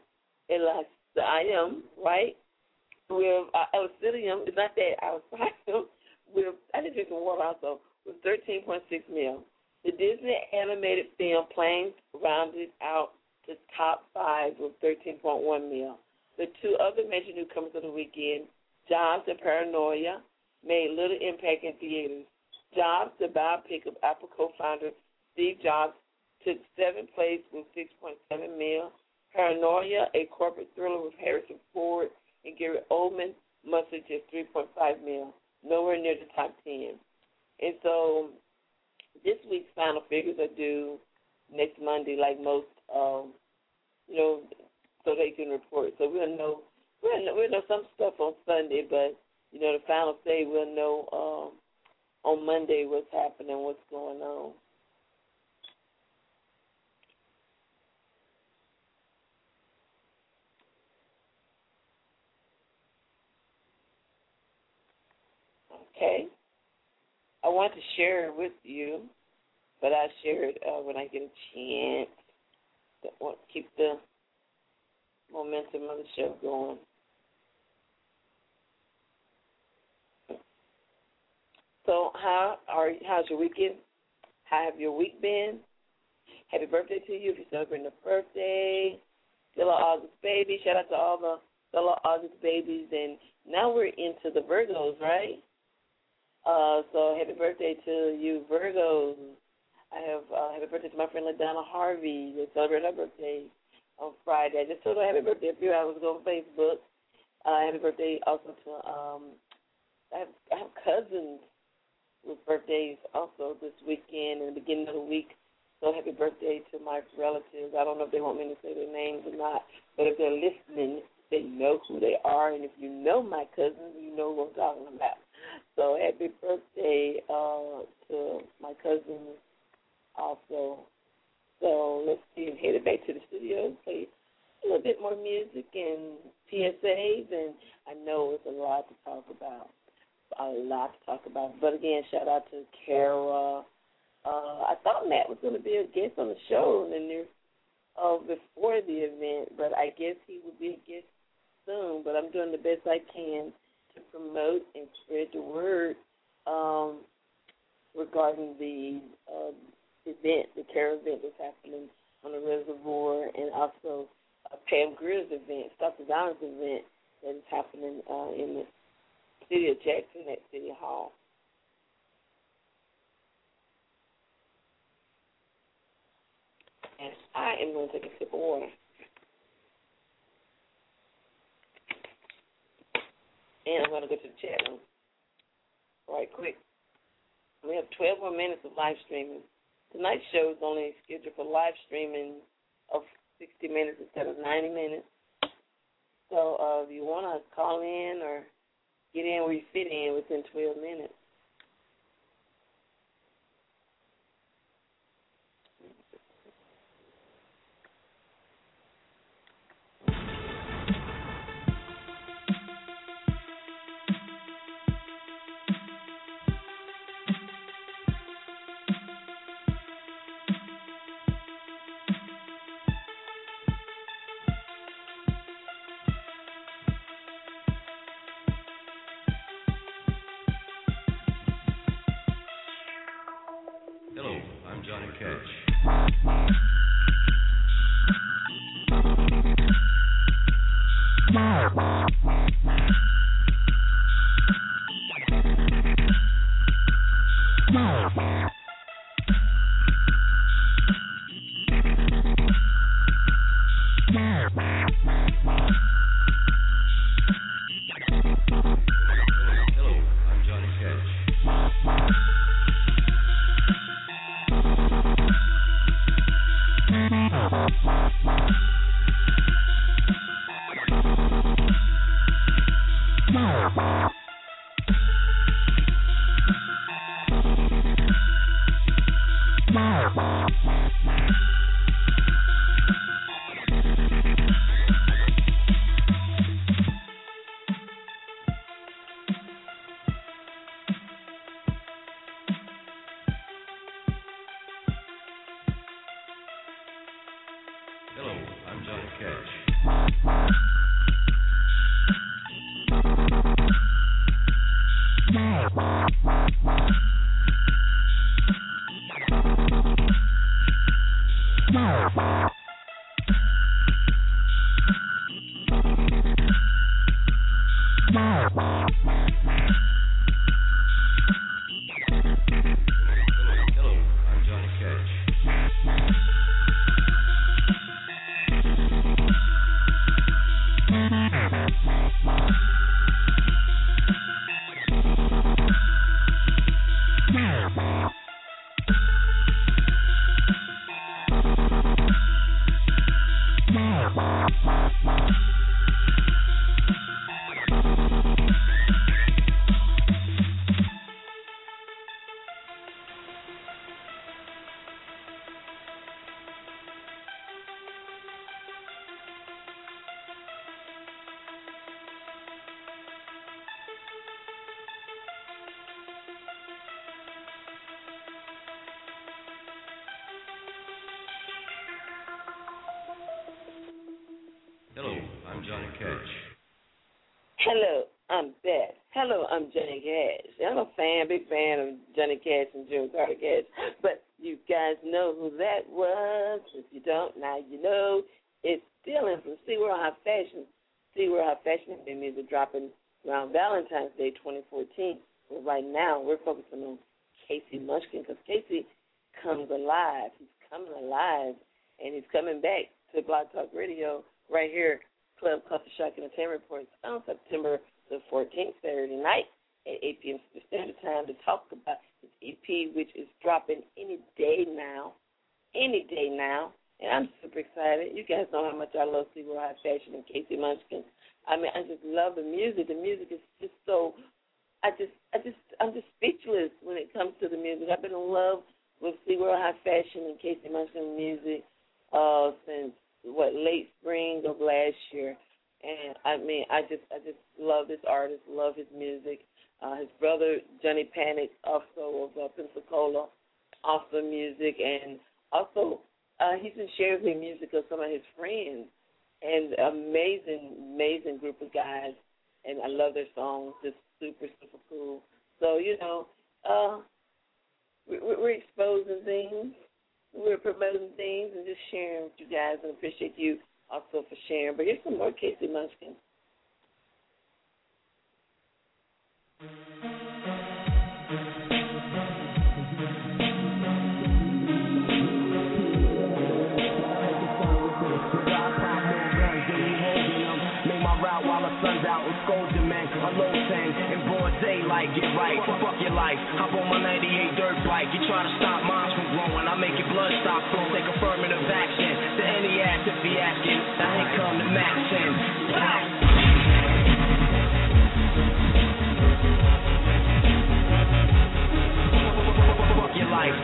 Elysium, right? With uh, Elysium, it's not that, Elysium, with, I didn't drink some water also, with thirteen point six mil. The Disney animated film Planes rounded out the top five with thirteen point one mil. The two other major newcomers of the weekend, Jobs and Paranoia, made little impact in theaters. Jobs, the biopic of Apple co-founder Steve Jobs, took seventh place with six point seven mil. Paranoia, a corporate thriller with Harrison Ford and Gary Oldman, mustered just three point five mil, nowhere near the top ten. And so this week's final figures are due next Monday, like most, um, you know, so they can report. So we'll know, we'll know, we'll know some stuff on Sunday, but, you know, the final say we'll know um, on Monday what's happening, what's going on. Okay. I want to share it with you, but I share it uh, when I get a chance. I want to keep the momentum of the show going. So how are how's your weekend? How have your week been? Happy birthday to you if you're celebrating a birthday. Still an August baby. Shout out to all the fellow August babies. And now we're into the Virgos, right? Uh, so happy birthday to you, Virgos. I have uh, happy birthday to my friend LaDonna Harvey. They celebrated her birthday on Friday. I just told her happy birthday a few hours ago on Facebook. Uh, happy birthday also to, um, I have, I have cousins with birthdays also this weekend and the beginning of the week. So happy birthday to my relatives. I don't know if they want me to say their names or not, but if they're listening, they know who they are. And if you know my cousins, you know who I'm talking about. So happy birthday uh, to my cousins also. So let's see, headed back to the studio and play a little bit more music and P S As. And I know it's a lot to talk about, a lot to talk about. But again, shout out to Kara. Uh, I thought Matt was going to be a guest on the show and then uh, before the event, but I guess he will be a guest soon. But I'm doing the best I can to promote and spread the word um, regarding the uh, event, the Kara event that's happening on the reservoir, and also uh, Pam Greer's event, Stop the Violence event that is happening uh, in the city of Jackson at City Hall. And I am going to take a sip of water. And I'm going to go to the chat room right quick. We have twelve more minutes of live streaming. Tonight's show is only scheduled for live streaming of sixty minutes instead of ninety minutes. So uh, if you want to call in or get in where you fit in within twelve minutes. Hello, I'm Johnny Cash. Hello, I'm Beth. Hello, I'm Johnny Cash. I'm a fan, big fan of Johnny Cash and June Carter Cash. But you guys know who that was. If you don't, now you know. It's Dylan from See Where High Fashion. See Where High Fashion has been music dropping around Valentine's Day twenty fourteen. But right now, we're focusing on Casey Munchkin because Casey comes alive. He's coming alive, and he's coming back to Blog Talk Radio right here, Club Culture Shock Entertainment Reports on September the fourteenth, Saturday night at eight p.m. Standard Time to talk about his E P, which is dropping any day now. any day now, and I'm super excited. You guys know how much I love Seaworld High Fashion and Casey Munchkin. I mean, I just love the music. The music is just so, I just, I just, I'm just speechless when it comes to the music. I've been in love with Seaworld High Fashion and Casey Munchkin music uh, since, what, late spring of last year. And, I mean, I just, I just love this artist, love his music. Uh, his brother, Johnny Panic, also of uh, Pensacola, awesome music. And also, uh, he's been sharing the music of some of his friends. And amazing, amazing group of guys. And I love their songs, just super, super cool. So, you know, uh, we're, we're exposing things. We're promoting things and just sharing with you guys. And appreciate you also for sharing. But here's some more Casey Munchkin. Daylight, get right, fuck your life. Hop on my ninety-eight dirt bike. You try to stop minds from growing. I make your blood stop flowing. Take affirmative action to any ass if he asking. I ain't come to Maxin. Fuck your life.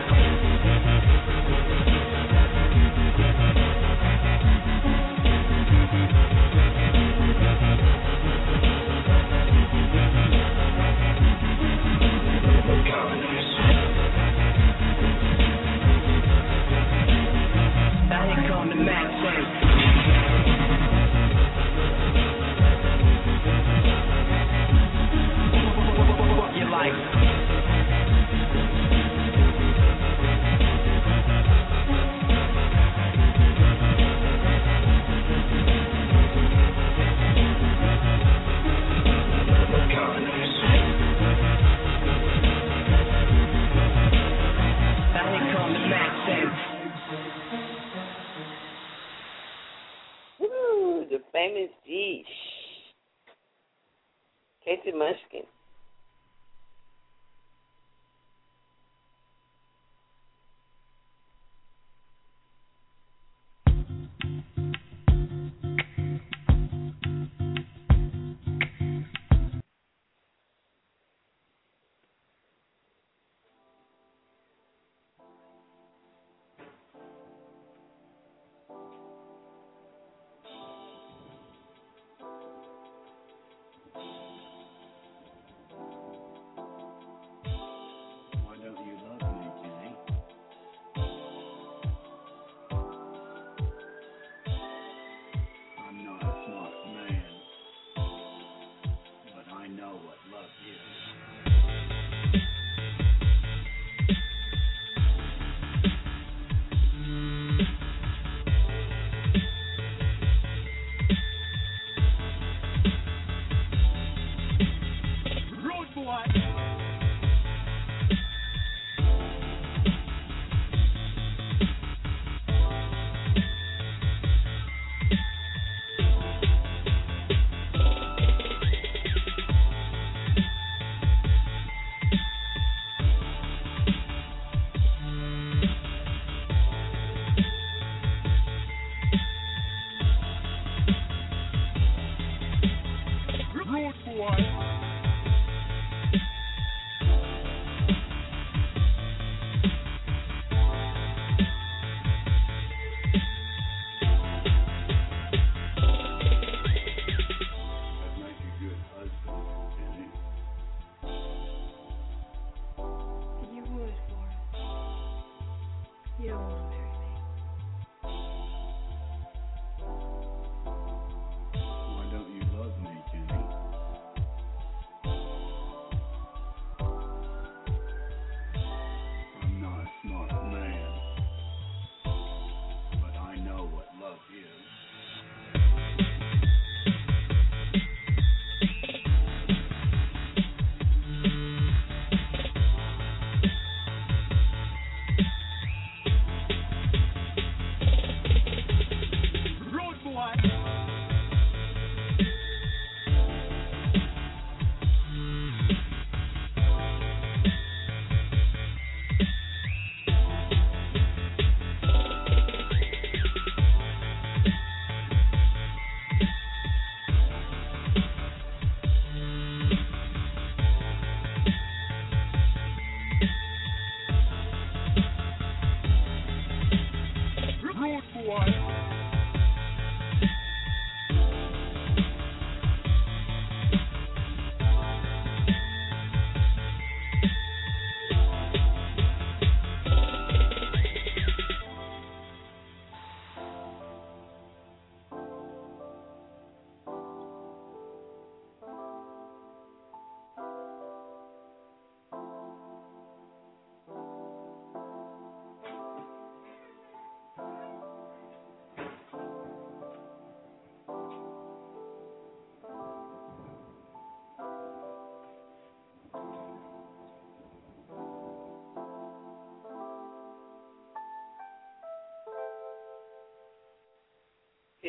Famous G. Casey Munchkin.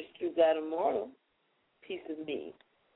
is True God Immortal, Piece of Me.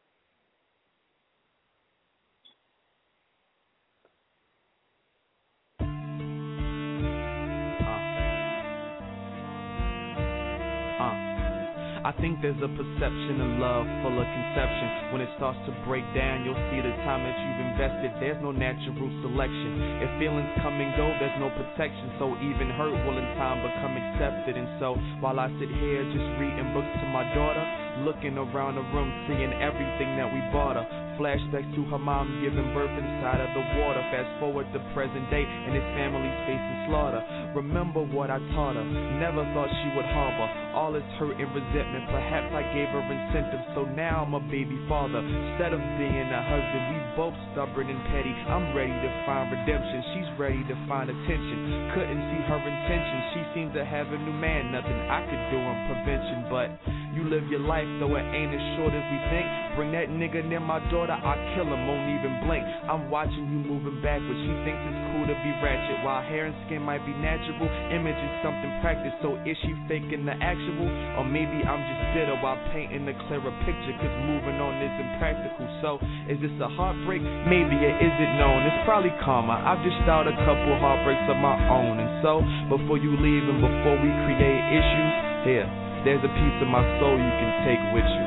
I think there's a perception of love full of conception. When it starts to break down, you'll see the time that you've invested. There's no natural selection. If feelings come and go, there's no protection. So even hurt will in time become accepted. And so while I sit here just reading books to my daughter, looking around the room, seeing everything that we bought her, flashbacks to her mom giving birth inside of the water. Fast forward to present day and his family's facing slaughter. Remember what I taught her, never thought she would harbor all this hurt and resentment. Perhaps I gave her incentive, so now I'm a baby father. Instead of being a husband, we both stubborn and petty. I'm ready to find redemption, she's ready to find attention. Couldn't see her intention, she seemed to have a new man. Nothing I could do in prevention, but you live your life, though it ain't as short as we think. Bring that nigga near my daughter, I'll kill him, won't even blink. I'm watching you moving backwards, she thinks it's cool to be ratchet. While hair and skin might be natural, image is something practiced. So is she faking the actual? Or maybe I'm just bitter while painting a clearer picture, cause moving on isn't practical. So, is this a heartbreak? Maybe it isn't known, it's probably karma. I've just out a couple heartbreaks of my own. And so, before you leave and before we create issues, here, there's a piece of my soul you can take with you.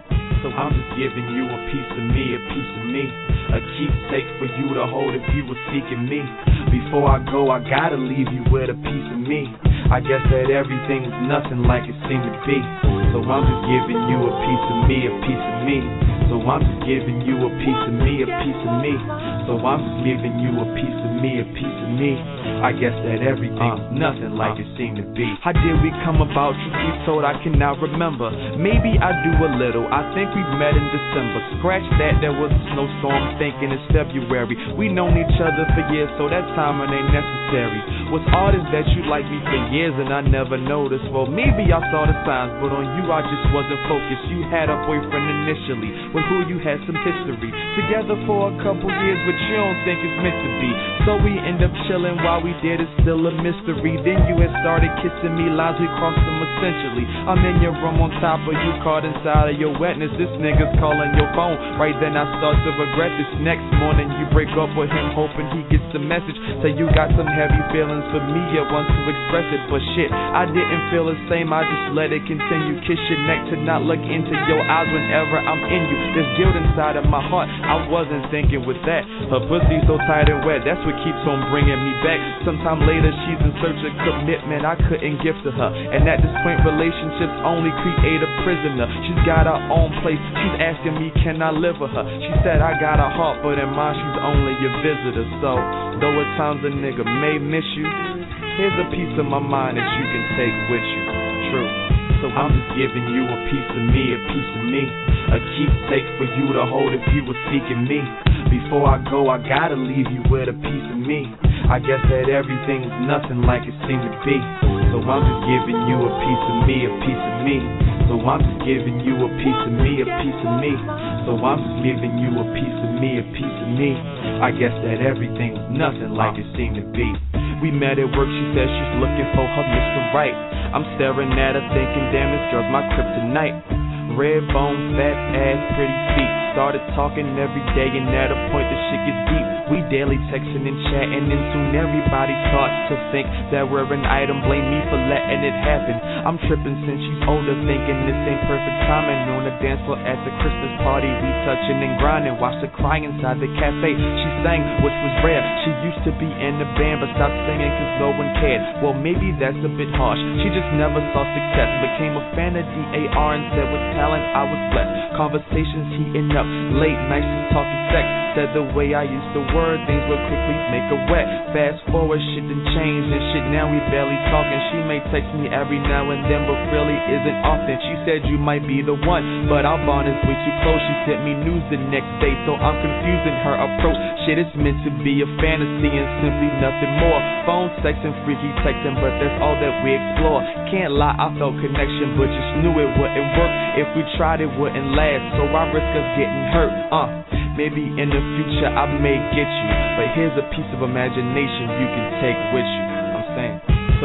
So I'm just giving you a piece of me, a piece of me, a keepsake for you to hold if you were seeking me. Before I go, I gotta leave you with a piece of me. I guess that everything's nothing like it seemed to be. So I'm just giving you a piece of me, a piece of me. So I'm just giving you a piece of me, a piece of me. So I'm just giving you a piece of me, a piece of me. I guess that everything's uh, nothing like uh, it seemed to be. How did we come about? Truth be told, I cannot remember. Maybe I do a little. I think we met in December. Scratch that, there was a snowstorm. Thinking it's February. We known each other for years, so that timing ain't necessary. What's odd is that you liked me for years and I never noticed. Well, maybe I saw the signs, but on you I just wasn't focused. You had a boyfriend initially, with who you had some history. Together for a couple years, but you don't think it's meant to be. So we end up chilling while we did, it's still a mystery. Then you had started kissing me, lines we crossed them essentially. I'm in your room on top of you, caught inside of your wetness. This nigga's calling your phone. Right then I start to regret this. Next morning you break up with him, hoping he gets the message. Say you got some heavy feelings for me, you want to express it. But shit, I didn't feel the same, I just let it continue. Kiss your neck to not look into your eyes whenever I'm in you. There's guilt inside of my heart, I wasn't thinking with that. Her pussy so tight and wet, that's what keeps on bringing me back. Sometime later she's in search of commitment I couldn't give to her. And at this point relationships only create a prisoner. She's got her own place, she's asking me can I live with her. She said I got a heart, but in mine she's only a visitor. So, though at times a nigga may miss you, here's a piece of my mind that you can take with you. True. So I'm just giving you a piece of me, a piece of me, a keepsake for you to hold if you were seeking me. Before I go, I gotta leave you with a piece of me. I guess that everything's nothing like it seemed to be. So I'm just giving you a piece of me, a piece of me. So I'm just giving you a piece of me, a piece of me. So I'm just giving you a piece of me, a piece of me. I guess that everything's nothing like it seemed to be. We met at work, she said she's looking for her Mister Right. I'm staring at her thinking, damn, this girl's my kryptonite. Red bone, fat ass, pretty feet. Started talking every day and at a point the shit gets deep. We daily texting and chatting and soon everybody starts to think that we're an item. Blame me for letting it happen. I'm tripping since she's older, thinking this ain't perfect timing. On the dance floor at the Christmas party, we touching and grinding. Watched her cry inside the cafe. She sang, which was rare. She used to be in the band but stopped singing cause no one cared. Well, maybe that's a bit harsh. She just never saw success. Became a fan of D A R and said with talent I was blessed. Conversations heating up, late nights just talking sex. Said the way I used to word things would quickly make her wet. Fast forward, shit done changed and shit now we barely talking. She may text me every now and then but really isn't often. She said you might be the one, but our bond is way too close. She sent me news the next day, so I'm confusing her approach. Shit is meant to be a fantasy and simply nothing more. Phone sex and freaky texting, but that's all that we explore. Can't lie, I felt connection, but just knew it wouldn't work. If we tried, it wouldn't last, so I risk us getting hurt. Uh, maybe in the future I may get you, but here's a piece of imagination you can take with you. I'm saying. So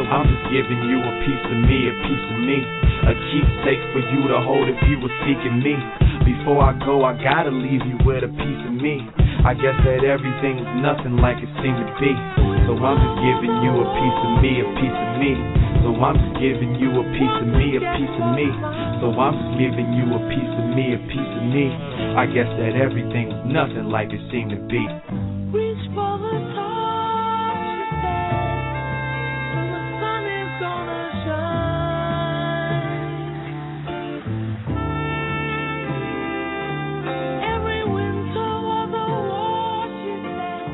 So I'm just giving you a piece of me, a piece of me. A keepsake for you to hold if you were seeking me. Before I go, I gotta leave you with a piece of me. I guess that everything was nothing like it seemed to be. So I'm just giving you a piece of me, a piece of me. So I'm just giving you a piece of me, a piece of me. So I'm just giving you a piece of me, a piece of me. I guess that everything was nothing like it seemed to be. Reach for the top, she said, and the sun is gonna shine. Every winter was a war, she said.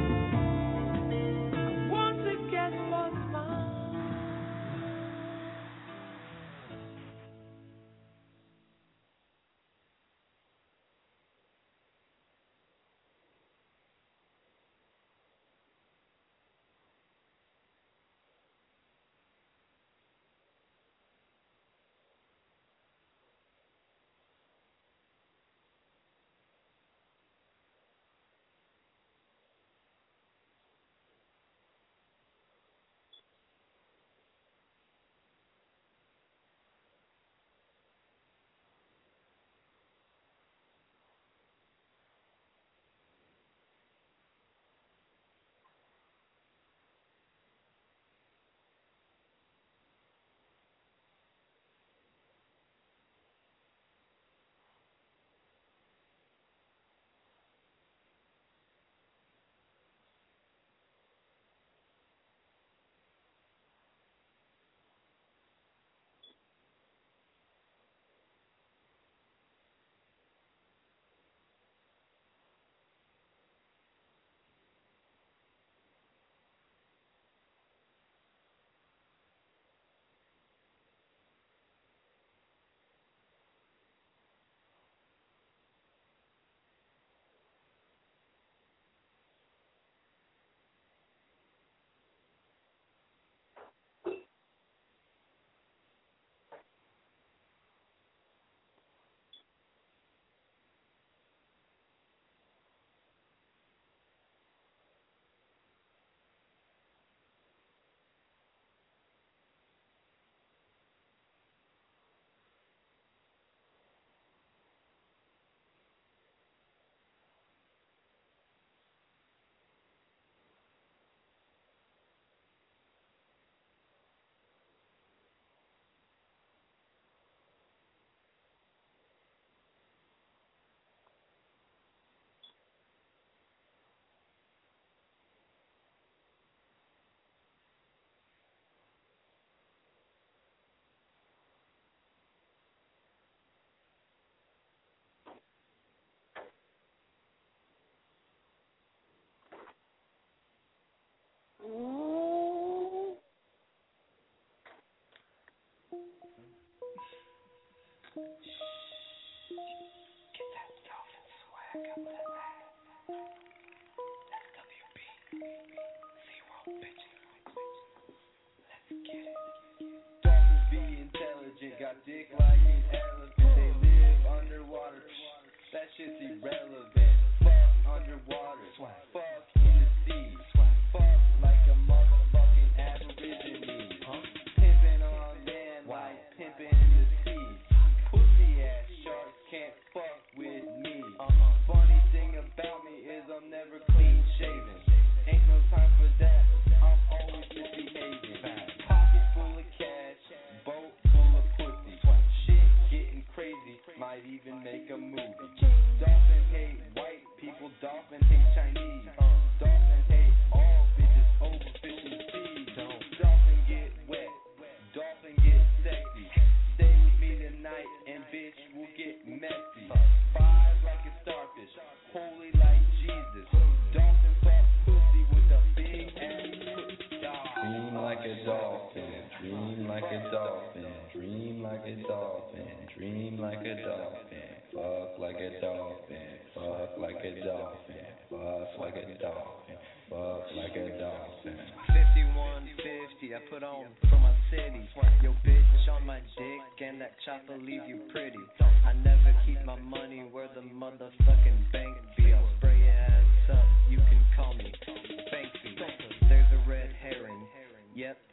I want to get what's mine. Got dick like an elephant. They live underwater. That shit's irrelevant. Fuck underwater. Fuck in the sea. Fuck like a motherfucking aborigine. Pimping on land like pimping in the sea. Pussy ass sharks can't fuck with me. Funny thing about me is I'm never clean shaven. Ain't no time for that. I'm always misbehaving. Pocket full of cash. Boat full of pussy. Shit getting crazy. Might even make a movie. Dolphin hate white people. Dolphin hate Chinese. Dolphin hate all bitches over fifty seas. Dolphin get wet. Dolphin get sexy. Stay with me tonight and bitch will get messy. Five like a starfish. Holy like Jesus. Dolphin fuck pussy with a big ass pussy. Dream like a dolphin. Dream like a dolphin. Dream like a dolphin. Dream like a dolphin. Fuck like a dolphin. Fuck like a dolphin. Fuck like a dolphin. Fuck like a dolphin. fifty-one fifty, I put on for my city. Yo, bitch on my dick, and that chopper leave you pretty. I never keep my money where the motherfucking bank be. I'll spray your ass up, you can call me Banksy. There's a red herring. Yep, let's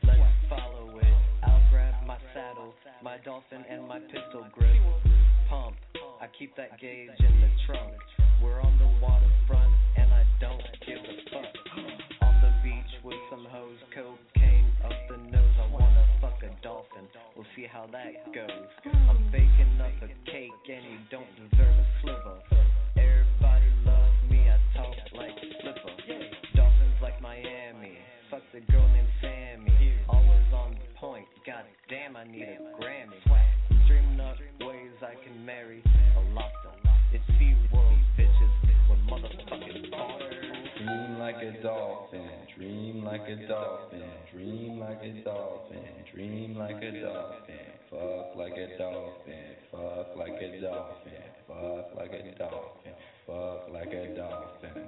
follow it. I'll grab my saddle, my dolphin and my pistol grip. Pump, I keep that gauge in the trunk. We're on the waterfront and I don't give a fuck. On the beach with some hoes, cocaine up the nose. I wanna fuck a dolphin, we'll see how that goes. I'm baking up a cake and you don't deserve a sliver. Everybody love me, I talk like Flipper. Dolphins like Miami, fuck the girl named Sammy. Always on point, god damn I need a Grammy. Dreaming up ways I can marry a lobster. It's SeaWorld bitches with motherfucking bars. Dream like a dolphin, dream like a dolphin, dream like a dolphin, dream like a dolphin, fuck like a dolphin, fuck like a dolphin, fuck like a dolphin, fuck like a dolphin.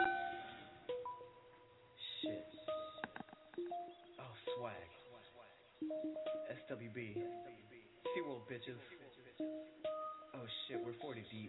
Shit. Oh, swag. S W B. SeaWorld bitches. Oh shit, we're forty deep.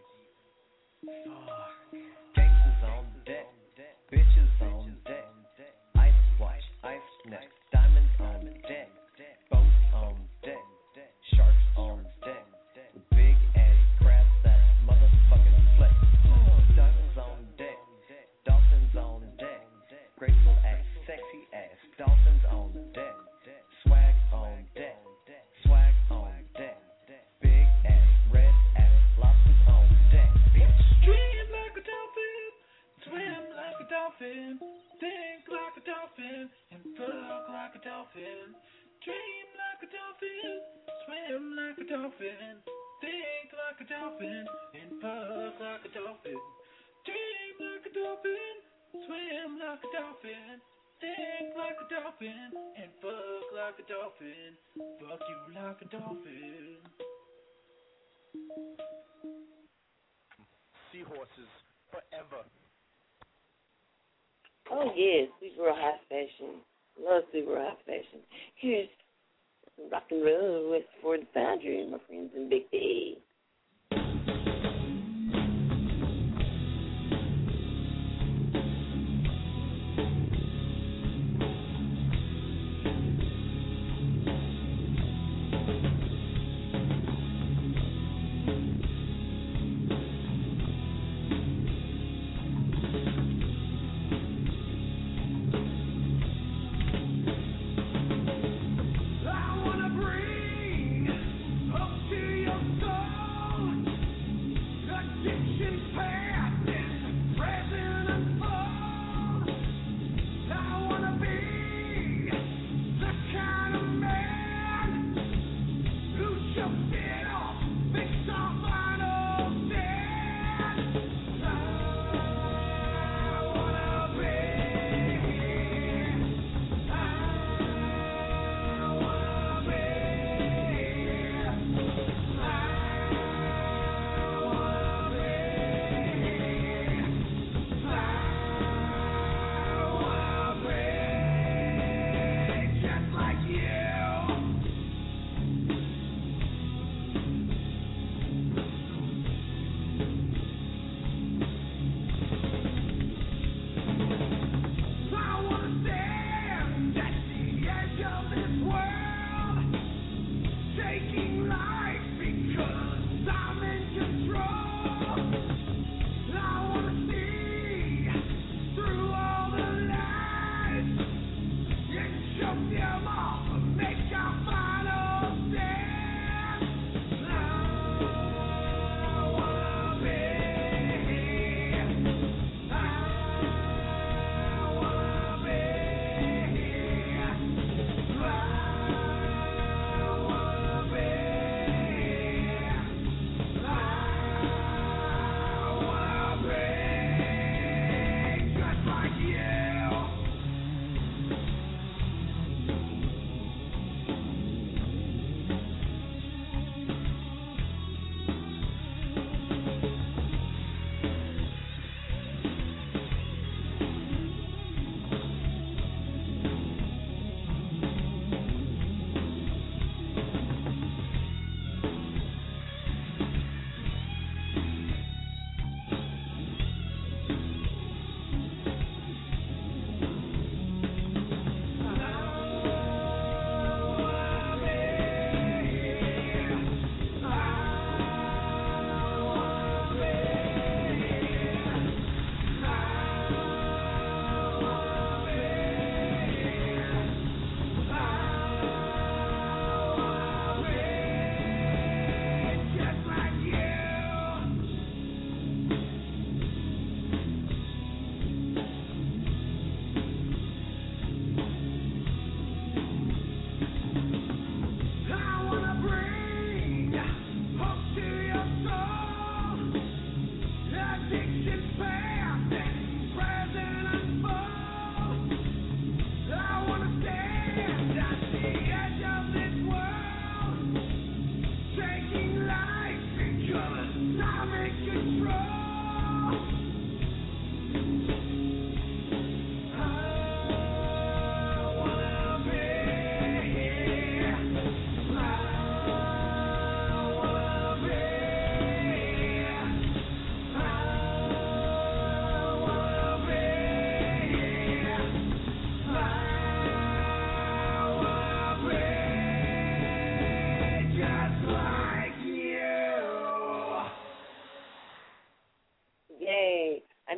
Fuck. Gangsters on deck, bitches on deck. Ice watch, ice neck, diamonds on deck. Boats on deck, sharks on deck. With big ass crabs that motherfucking flex. Oh, diamonds on deck, dolphins on deck. Graceful ass, sexy ass, dolphins on deck. Swag on deck, swag on deck. Big ass, red ass, lobsters on deck. Dream like a dolphin, swim like a dolphin, think like a dolphin, and fuck like a dolphin. Dream like a dolphin, swim like a dolphin, think like a dolphin, and fuck like a dolphin. Dream like a dolphin, swim like a dolphin, think like a dolphin, and fuck like a dolphin. Fuck you like a dolphin. Seahorses forever. Oh yes, SeaWorld High Fashion. Love SeaWorld High Fashion. Here's rock and roll with Ford Foundry, my friends in Big D. I wanna bring up to your soul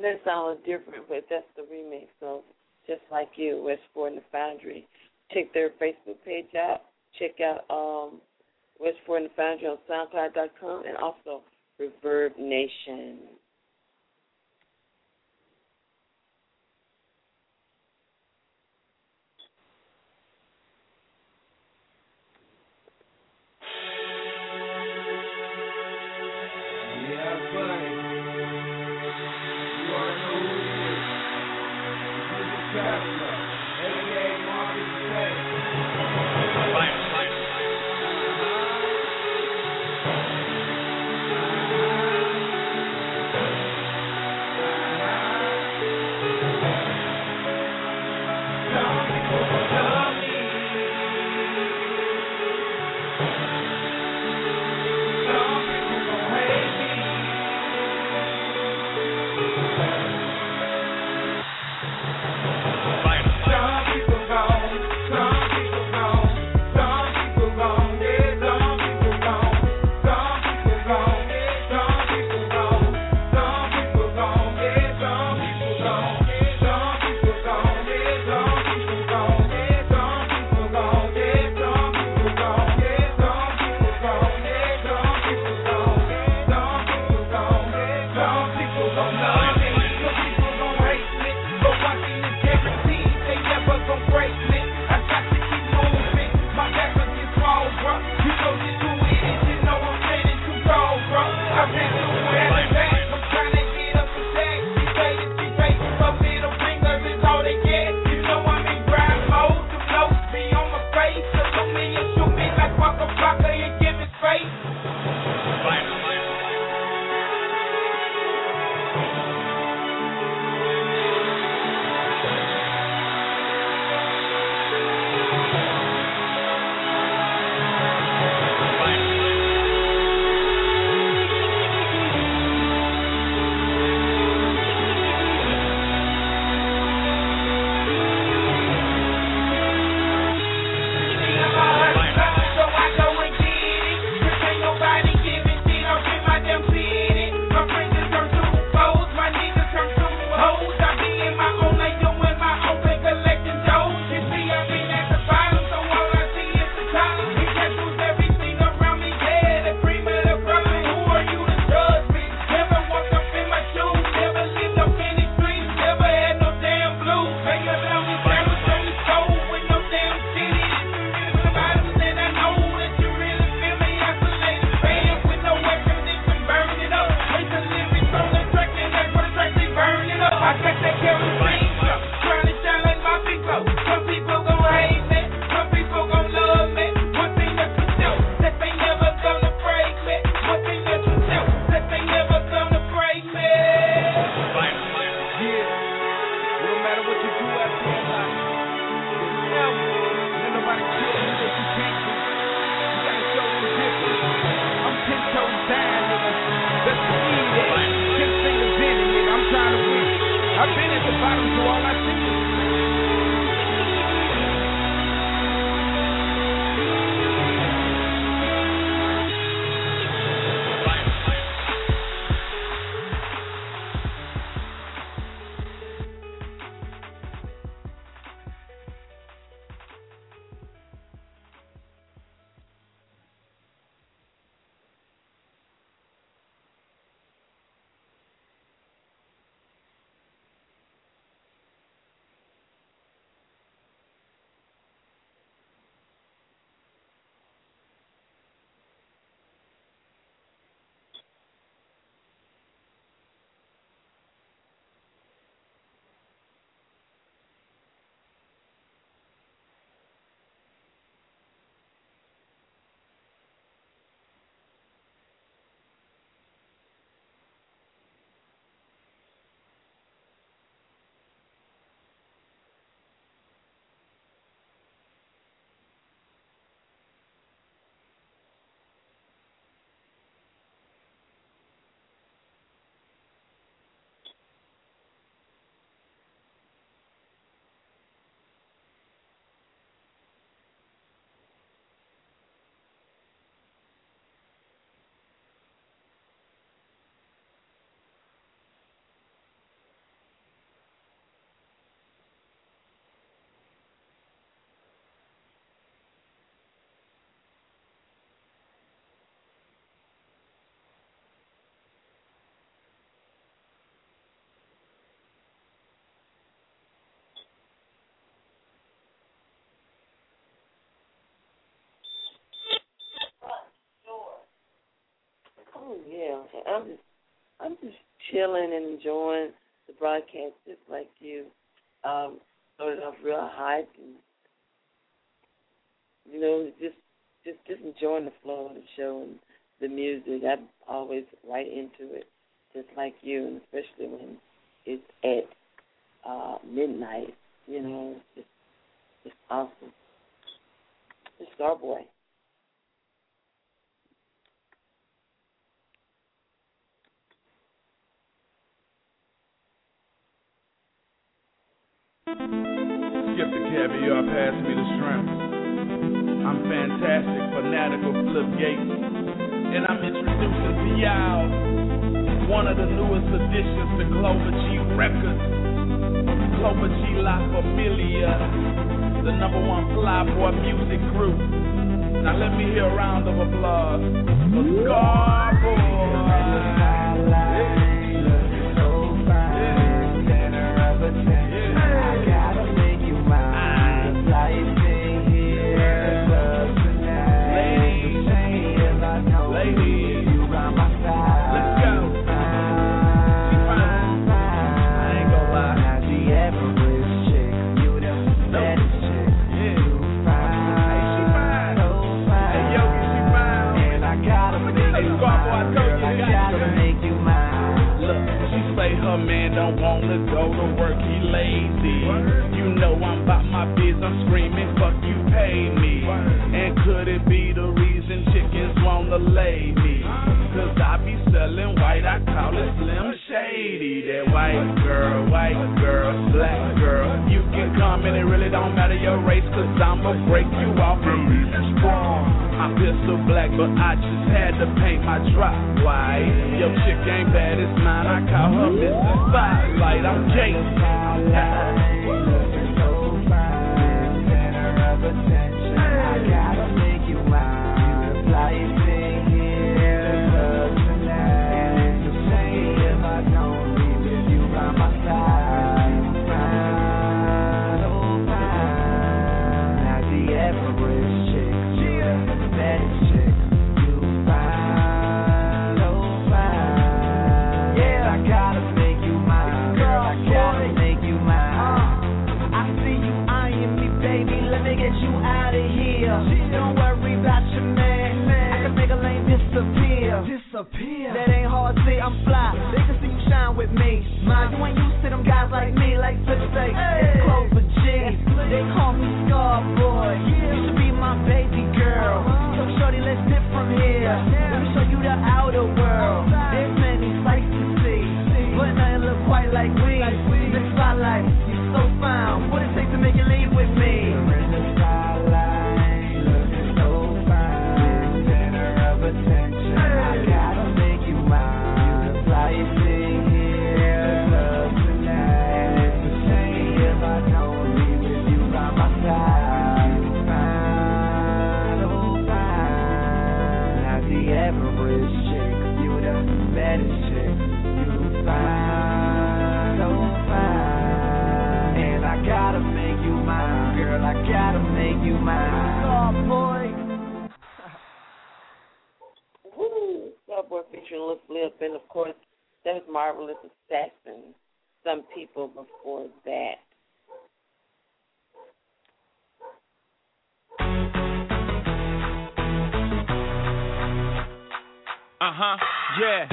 that sounds different, but that's the remix. So just like you, Westport and the Foundry. Check their Facebook page out. Check out um, Westport and the Foundry on SoundCloud dot com and also Reverb Nation. So I go and get it. This ain't no I'm just, I'm just chilling and enjoying the broadcast, just like you. Um, started off real hype, and you know, just, just, just enjoying the flow of the show and the music. I'm always right into it, just like you, and especially when it's at uh, midnight. You know, it's just, it's awesome. It's Starboy. Skip the caviar, pass me the shrimp. I'm fantastic, fanatical, Flip Gates. And I'm introducing to y'all one of the newest additions to Clover G Records. Clover G La Familia, the number one flyboy music group. Now let me hear a round of applause for Starboy. Her man don't wanna go to work, he lazy. You know I'm about my biz, I'm screaming, fuck you, pay me. And could it be the reason chickens wanna lay me? Cause I be selling white, I call it Slim Shady. That white girl, white girl, black girl. You can come and it really don't matter your race, cause I'ma break you off and be strong. I'm pistol black, but I just had to paint my drop white. Your chick ain't bad, it's mine, I call her Missus Spotlight. I'm Jay. Looking so fine, center of attention. I gotta make you mine. Fly you here, love tonight. And it's a shame if I don't be with you by my side. Fine, oh fine, not the average chick. That chick, you fine, oh fine. Yeah, I gotta make you mine, girl, I gotta make you mine. I see you eyeing me, baby, let me get you out of here. Don't worry about your man, I can make a lane disappear. Disappear. That ain't hard, see, I'm fly. They can see you shine with me. Mind, you ain't used to them guys like me, like to say, it's Clover G. They call me Starboy. You should be my baby girl. So shorty, let's dip from here. Let me show you the outer world. There's many sights to see, but nothing look quite like we. The spotlight, you so fine. What it take to make you leave with me? You're in the spotlight, looking so fine. Center of attention. I gotta make you mine. The flyest thing here, love tonight. And it's a shame if I don't leave with you by my side. Average chick, you the baddest chick, you fine, so fine, and I gotta make you mine, girl, I gotta make you mine. Oh boy. Woo! Starboy featuring Lil Flip, and of course, that was Marvelous Assassin. Some people before that. Uh-huh, yeah.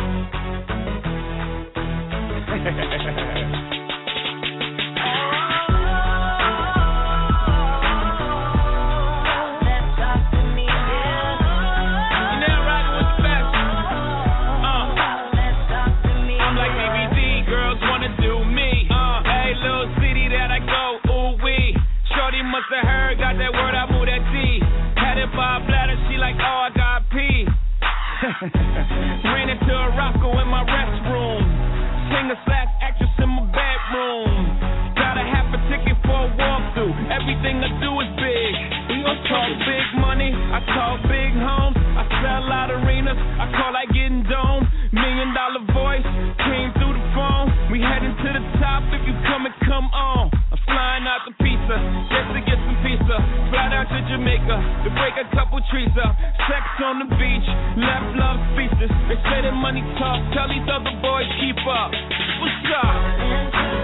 Must have heard, got that word, I moved that T. Had it by a bladder, she like, oh, I got pee. Ran into a Roscoe in my restroom. Singer slash actress in my bedroom. Got a half a ticket for a walkthrough. Everything I do is big. We gon' talk big money, I talk big homes. I sell out arenas, I call that getting dome. Million dollar voice, came through the phone. We heading to the top, if you come and come on. I'm flying out the pizza, just to get some pizza. Fly down to Jamaica to break a couple trees up. Sex on the beach, left love speechless. They say that money talk, tell these other boys keep up. What's up?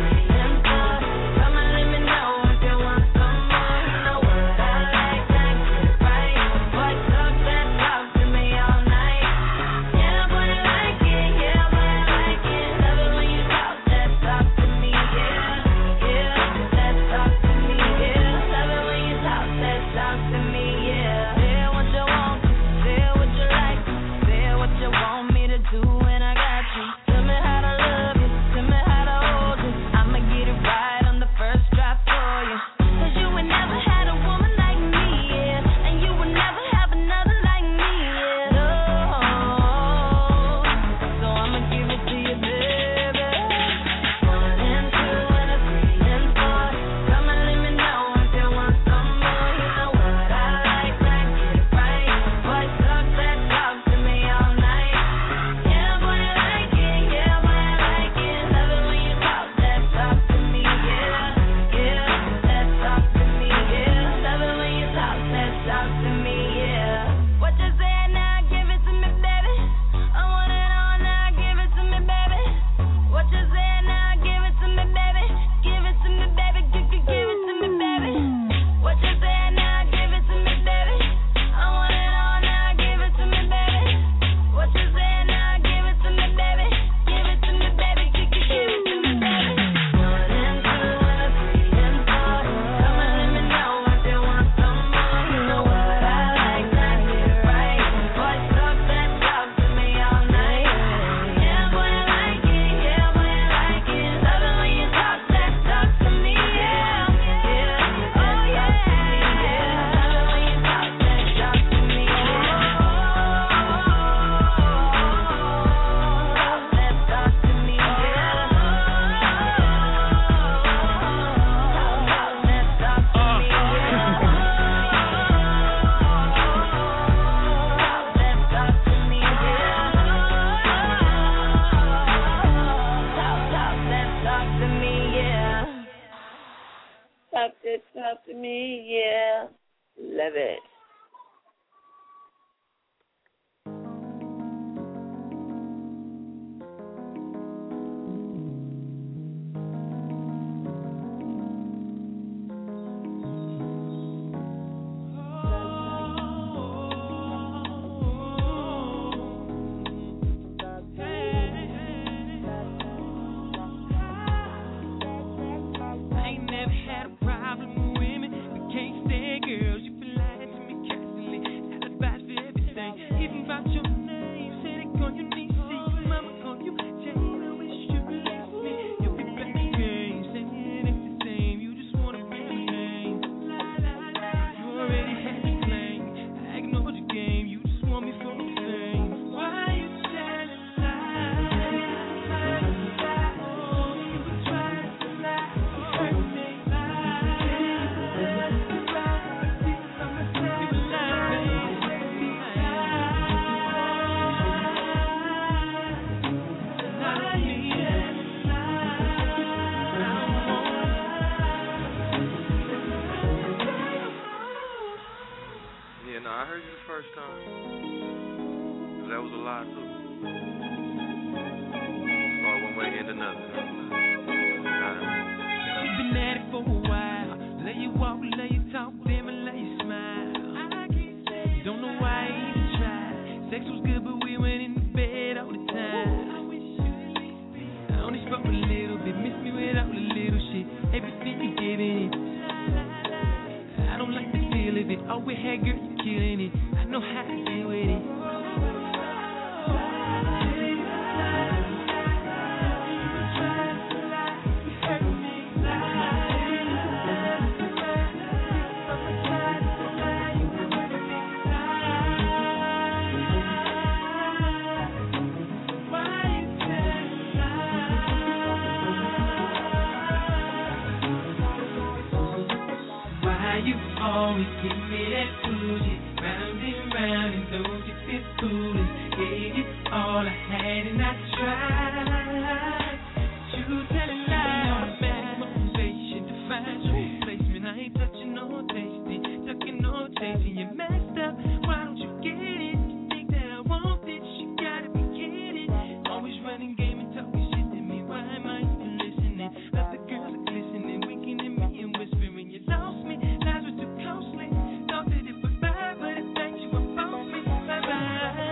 Talk to me, yeah. Love it. Motivation to find true placement. I ain't touching no tasty. Tucking stage and you're messed up. Why don't you get it? You think that I want this? You gotta be kidding. Always running game and talking shit to me. Why am I even listening? Other girls are glistening, winking at me and whispering. You lost me, lies were too closely. Thought that it was bad, but it thanks you for me. Bye bye.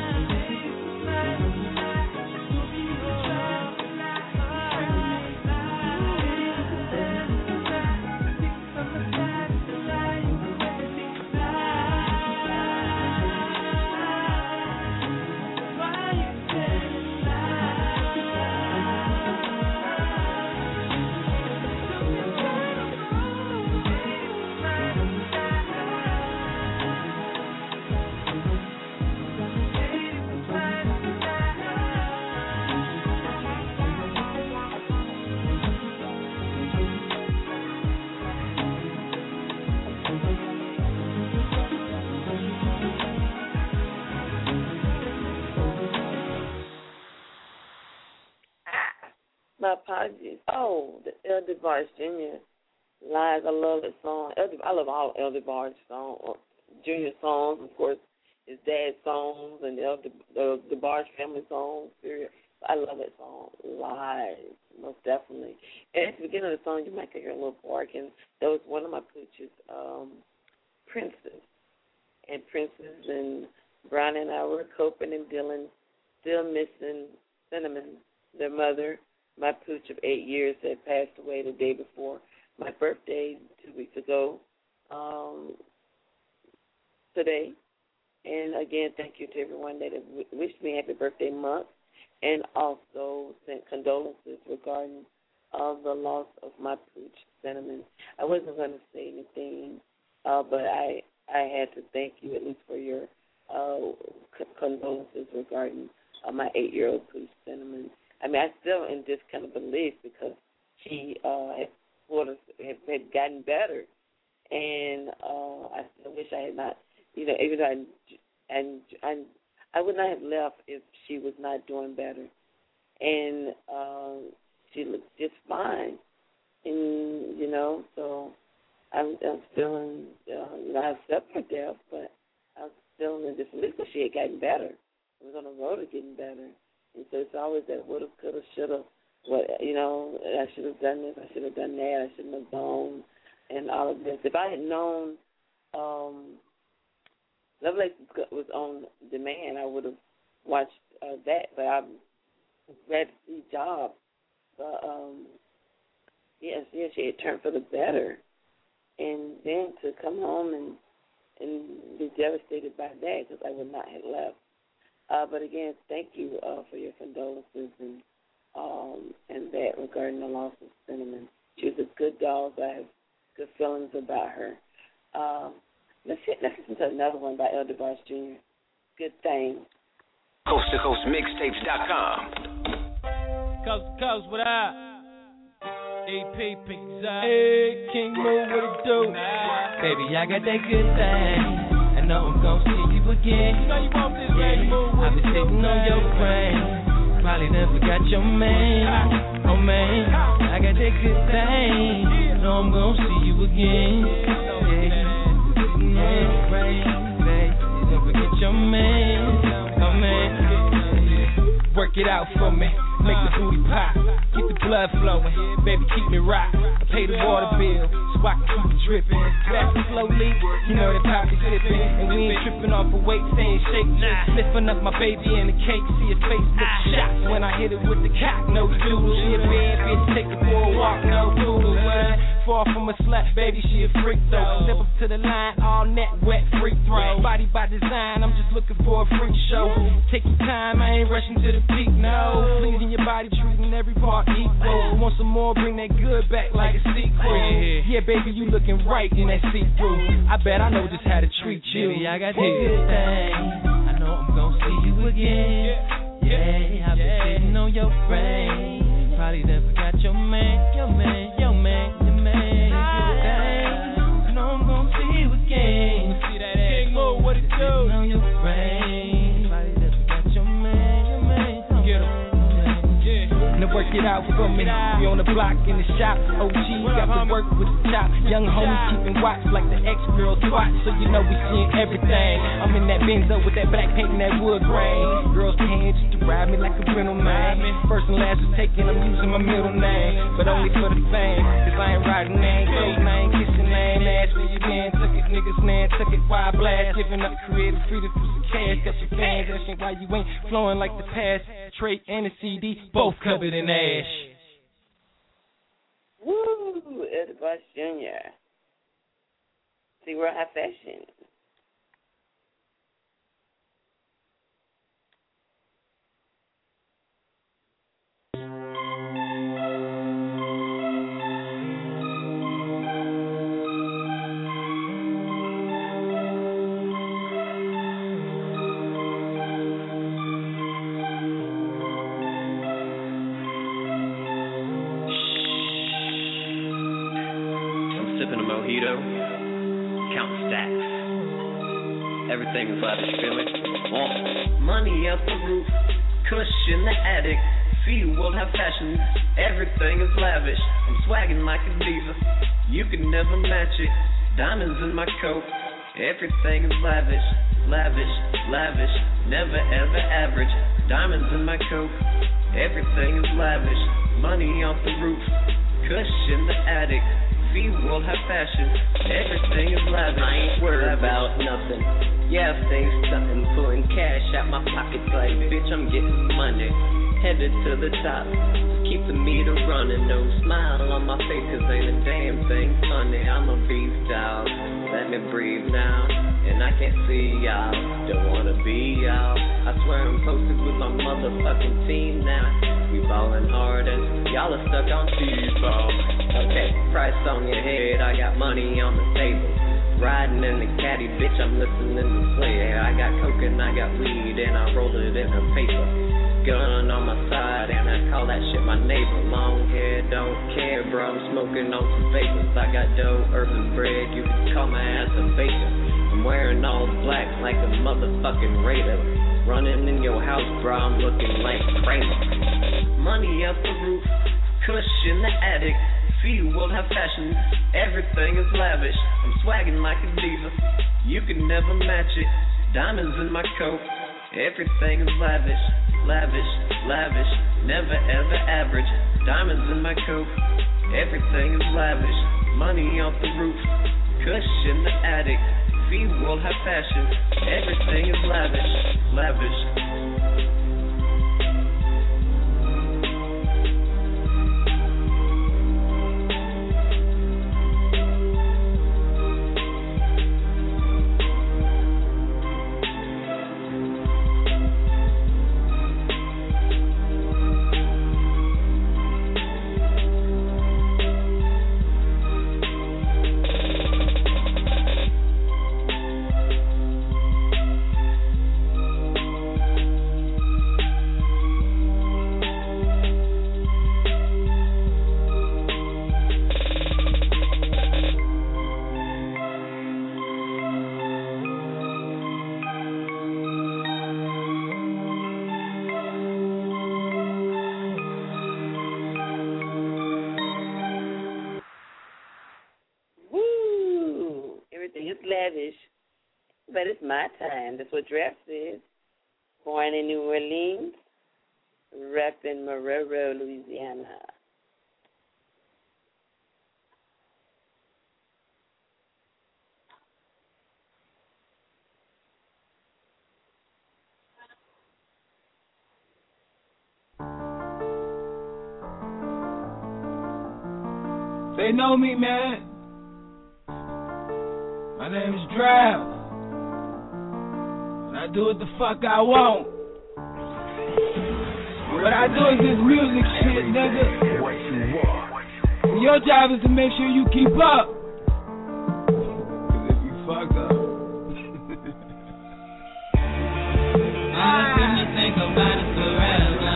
My apologies. Oh, the El DeBarge Junior Lies. I love that song. El De- I love all El DeBarge songs, Junior songs, of course, his dad's songs and the El De- the DeBarge family songs. Period. I love that song. Lies, most definitely. And at the beginning of the song, you might hear a little barking. That was one of my pooches, um, Princess. And Princess and Brian and I were coping and dealing, still missing Cinnamon, their mother. My pooch of eight years that passed away the day before my birthday two weeks ago um, today. And, again, thank you to everyone that have wished me happy birthday month and also sent condolences regarding uh, the loss of my pooch, Cinnamon. I wasn't going to say anything, uh, but I, I had to thank you at least for your uh, condolences regarding uh, my eight-year-old pooch, Cinnamon. I mean, I still in discounted belief because she uh, had, sort of, had, had gotten better, and uh, I still wish I had not, you know, even though I, and I, I would not have left if she was not doing better, and um, she looked just fine, and you know, so I'm, I'm still in, uh, you know, I accept her death, but I'm still in disbelief because she had gotten better. I was on the road to getting better. And so it's always that woulda, coulda, shoulda, what, you know, I should have done this, I should have done that, I shouldn't have gone, and all of this. If I had known um, Lovelace was on demand, I would have watched uh, that. But I'm glad to see Job. But, um, yes, yes, she had turned for the better. And then to come home and, and be devastated by that because I would not have left. Uh, but again, thank you uh, for your condolences and um, and that regarding the loss of Cinnamon. She was a good dog. I have good feelings about her. Um, let's hit, let's listen to another one by El DeBarge Junior Good thing. Coast to Coast Mixtapes dot com. Coast to Coast, what up? A P Pink Hey, King Mo, what it do? Baby, I got that good thing. I know I'm gon' see you again. You know you want this, yeah. Baby. I've been sitting on your brain. Probably done forgot your man. Oh man, I got that good thing. I know I'm gon' see you again. Yeah. Sitting on your brain, baby. Don't forget your man. Oh man, work it out for me. Make the booty pop, get the blood flowing. Baby, keep me rock. I pay the water bill, so I can keep it dripping. Fast and slowly, you know that poppy sipping. And we ain't tripping off a weight, saying shake. Nah, sniffing up my baby in the cake. See his face look shocked when I hit it with the cock. No doodle, she a bad bitch, take her for a walk. No doodle, man. Far from a slut, baby, she a freak though. Step up to the line, all net, wet, free throw. Body by design, I'm just looking for a freak show. Take your time, I ain't rushing to the peak, no. Pleasing your body, treating every part equal. Want some more, bring that good back like a sequel. Yeah, baby, you looking right in that see-through. I bet I know just how to treat you. Baby, I got that good thing. I know I'm gonna see you again. Yeah, I've been sitting on your brain. Probably done forgot your man, your man, your man, your man. Good thing. I know I'm gonna see you again. See that ass? King Mo, what it do? Sitting on your brain. Probably done forgot your man, your man, your man. Get him. Yeah. Now work work it out for me. We on the block in the shop. O G got to work with the top. Young homies keeping watch like the ex-girl swatch. So you know we seeing everything. I'm in that Benzo with that black paint and that wood grain. Girls paying just to ride me like a rental man. First and last is taken, I'm using my middle name. But only for the fame. Cause I ain't riding name, close name, kissing name. Ask me again, took it, niggas man, took it, why blast. Giving up creative freedom for some cash. Got your fans asking why you ain't flowing like the past. Trey and the C D, both covered in ash. Woo, Eddie Boss Junior See, we're high fashion. Everything is lavish, feel me? Oh. Money out the roof, cushion the attic, fuel have fashion, everything is lavish. I'm swagging like a diva, you can never match it. Diamonds in my coat, everything is lavish, lavish, lavish, never ever average. Diamonds in my coat, everything is lavish. Money off the roof, cushion the attic, fuel have fashion, everything is lavish. I ain't worried about nothing. Yeah, things stunting, pulling cash out my pockets like, bitch, I'm getting money. Headed to the top, keep the meter running. No smile on my face, cause ain't a damn thing funny. I'm a beast out, let me breathe now. And I can't see y'all, don't wanna be y'all. I swear I'm posted with my motherfucking team now. We ballin' hard and y'all are stuck on T-ball. Okay, price on your head, I got money on the table. Riding in the caddy, bitch, I'm listening to Slayer. I got coke and I got weed and I roll it in a paper. Gun on my side and I call that shit my neighbor. Long hair, don't care, bro, I'm smoking on some vapors. I got dough, urban bread, you can call my ass a baker. I'm wearing all black like a motherfucking raider. Running in your house, bro, I'm looking like Kramer. Money out the roof, cushion the attic. Fuel have fashion, everything is lavish. I'm swagging like a diva, you can never match it. Diamonds in my coat, everything is lavish, lavish, lavish, never ever average. Diamonds in my coat, everything is lavish. Money off the roof, cushion the attic. Fuel have fashion, everything is lavish, lavish. But it's my time. That's what Draft says. Born in New Orleans, repping Marrero, Louisiana. They know me, man. My name is Draft. I do what the fuck I want. What I do is this music shit, nigga. Your job is to make sure you keep up. Cause if you fuck up, I'm gonna think about it forever.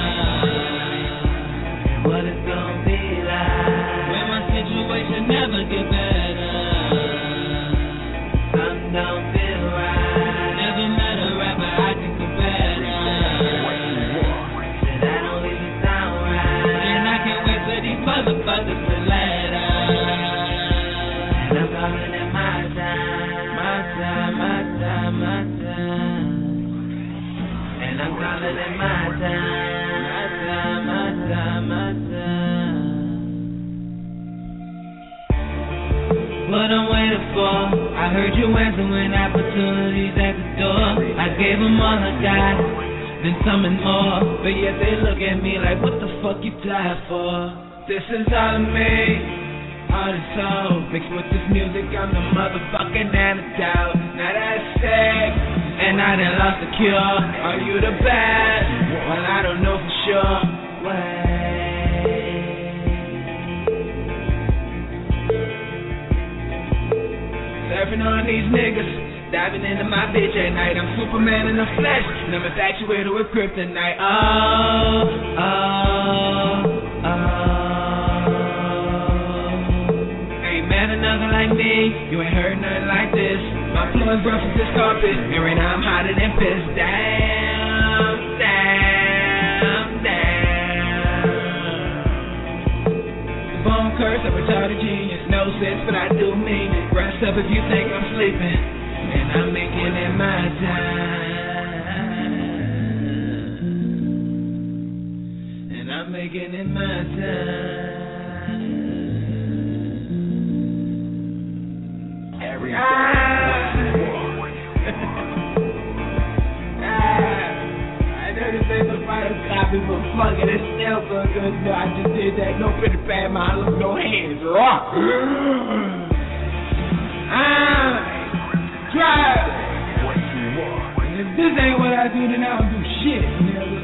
What it's gonna be like when my situation never get better. Something don't feel right. I don't even sound right. And I calling it my time. My time, my time, my time. What I'm waiting for, I heard you answer when opportunities at the door. I gave them all I got, then some and more. But yet they look at me like, what the fuck you die for? This is all of me, all the soul. Mixed with this music, I'm the motherfucking antidote. Now that's sick, and I done lost the cure. Are you the best? Well, I don't know for sure. Wait. Surfing on these niggas, diving into my bitch at night. I'm Superman in the flesh, and I'm infatuated with kryptonite. Oh, oh, oh. Ain't met another like me, you ain't heard nothing like this. My flow is rough as this carpet, and right now I'm hotter than piss. Damn, damn, damn. Bone curse, a retarded genius, no sense, but I do mean it. Rest up if you think I'm sleeping, and I'm making it my time, and I'm making it my time. Every ah. I know this ain't the final copy, but fuck it, it's still so good. No, I just did that. No pretty bad mind, look, no hands. Rock. I'm driving. And if this ain't what I do, then I don't do shit, nigga.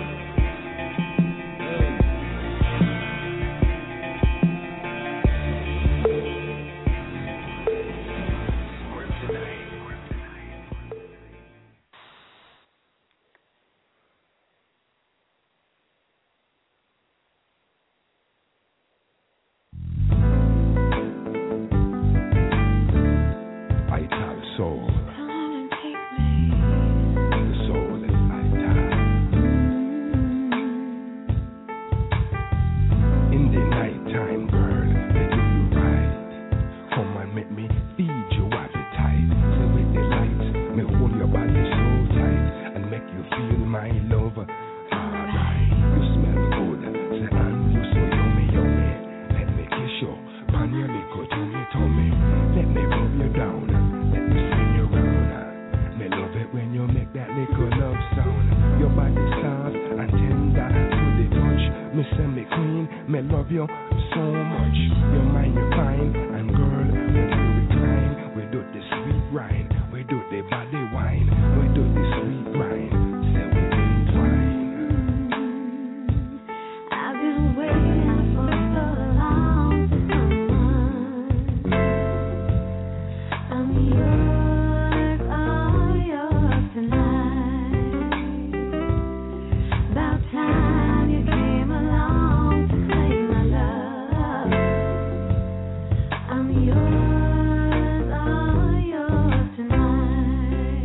I'm yours, all yours tonight.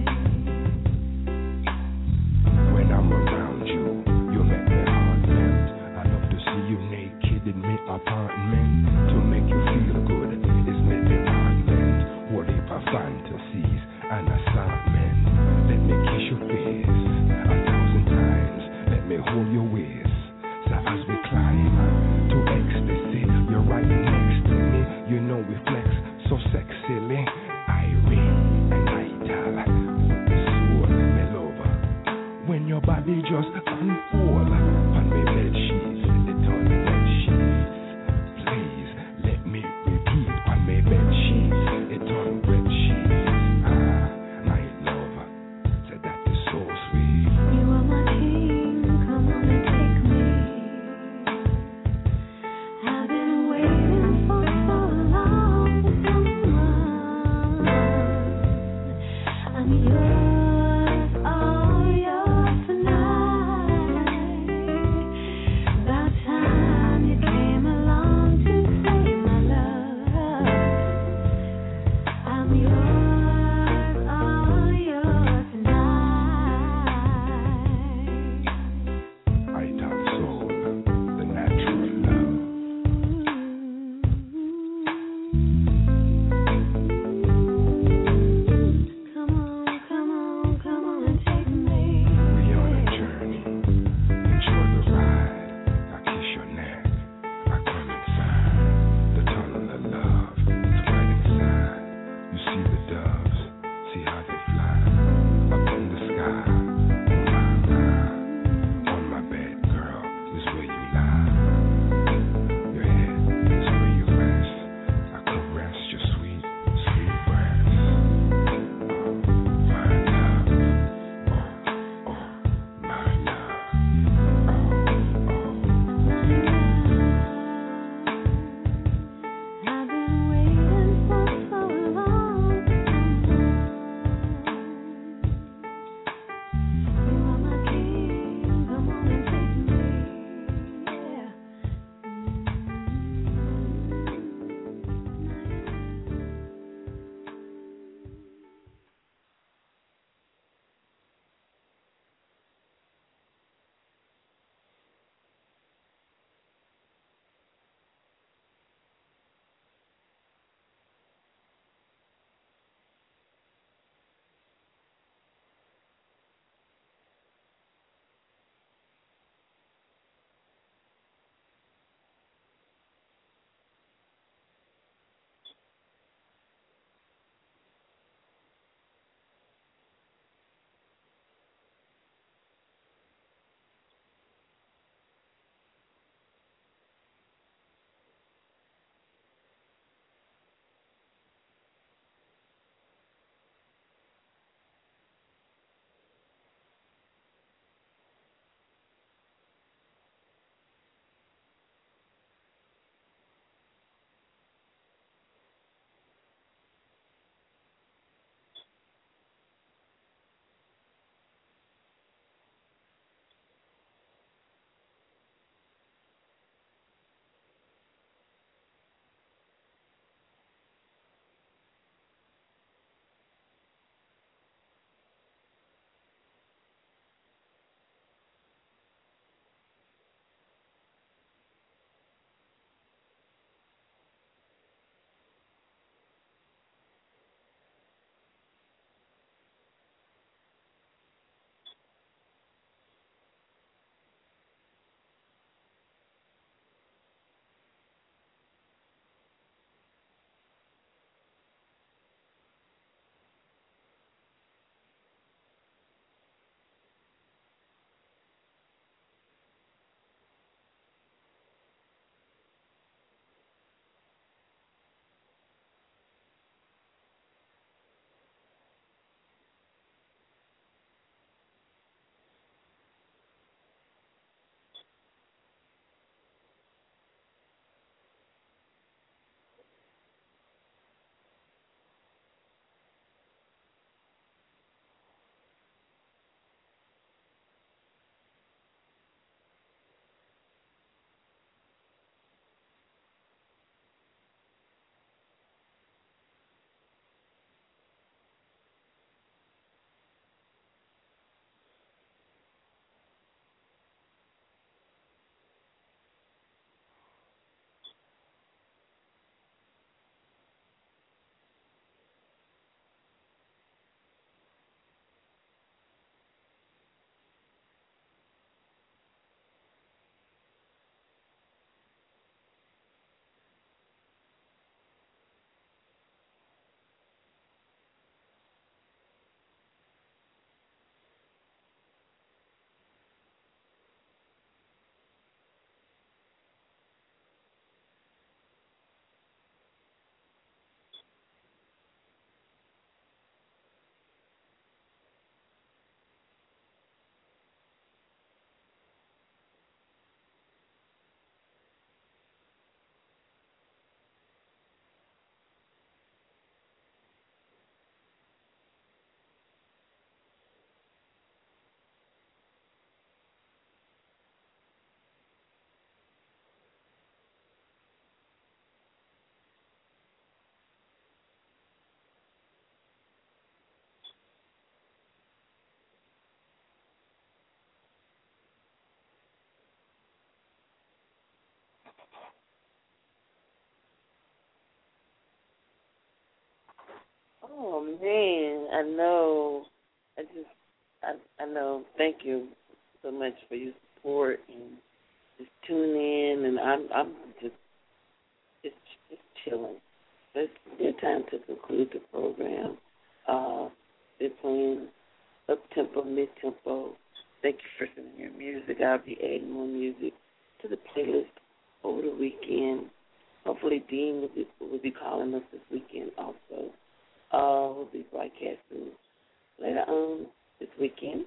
Oh man, I know. I just, I, I know. Thank you so much for your support and just tune in. And I'm, I'm just, just, just chilling. It's their time to conclude the program. Uh, they're playing up tempo, mid tempo. Thank you for sending your music. I'll be adding more music to the playlist over the weekend. Hopefully, Dean will be, will be calling us this weekend also. Uh, we'll be broadcasting later on this weekend.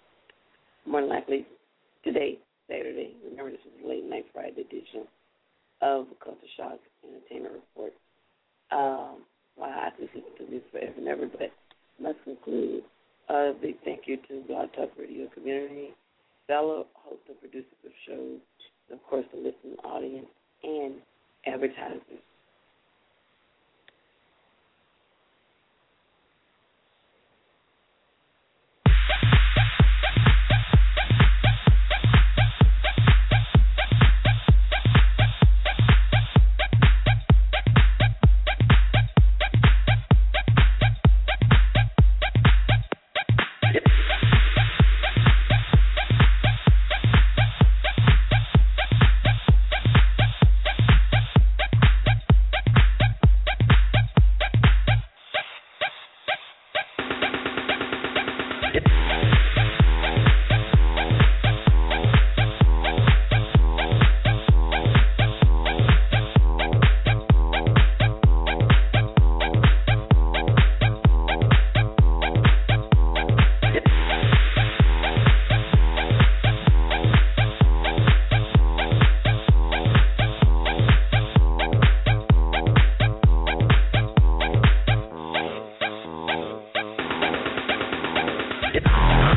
More than likely today, Saturday. Remember, this is a late night Friday edition of the Culture Shock Entertainment Report. Um, wow, I could listen to this forever and ever, but must conclude. A uh, big thank you to Blog Talk Radio community, fellow hosts and producers of shows, and of course the listening audience and advertisers. It's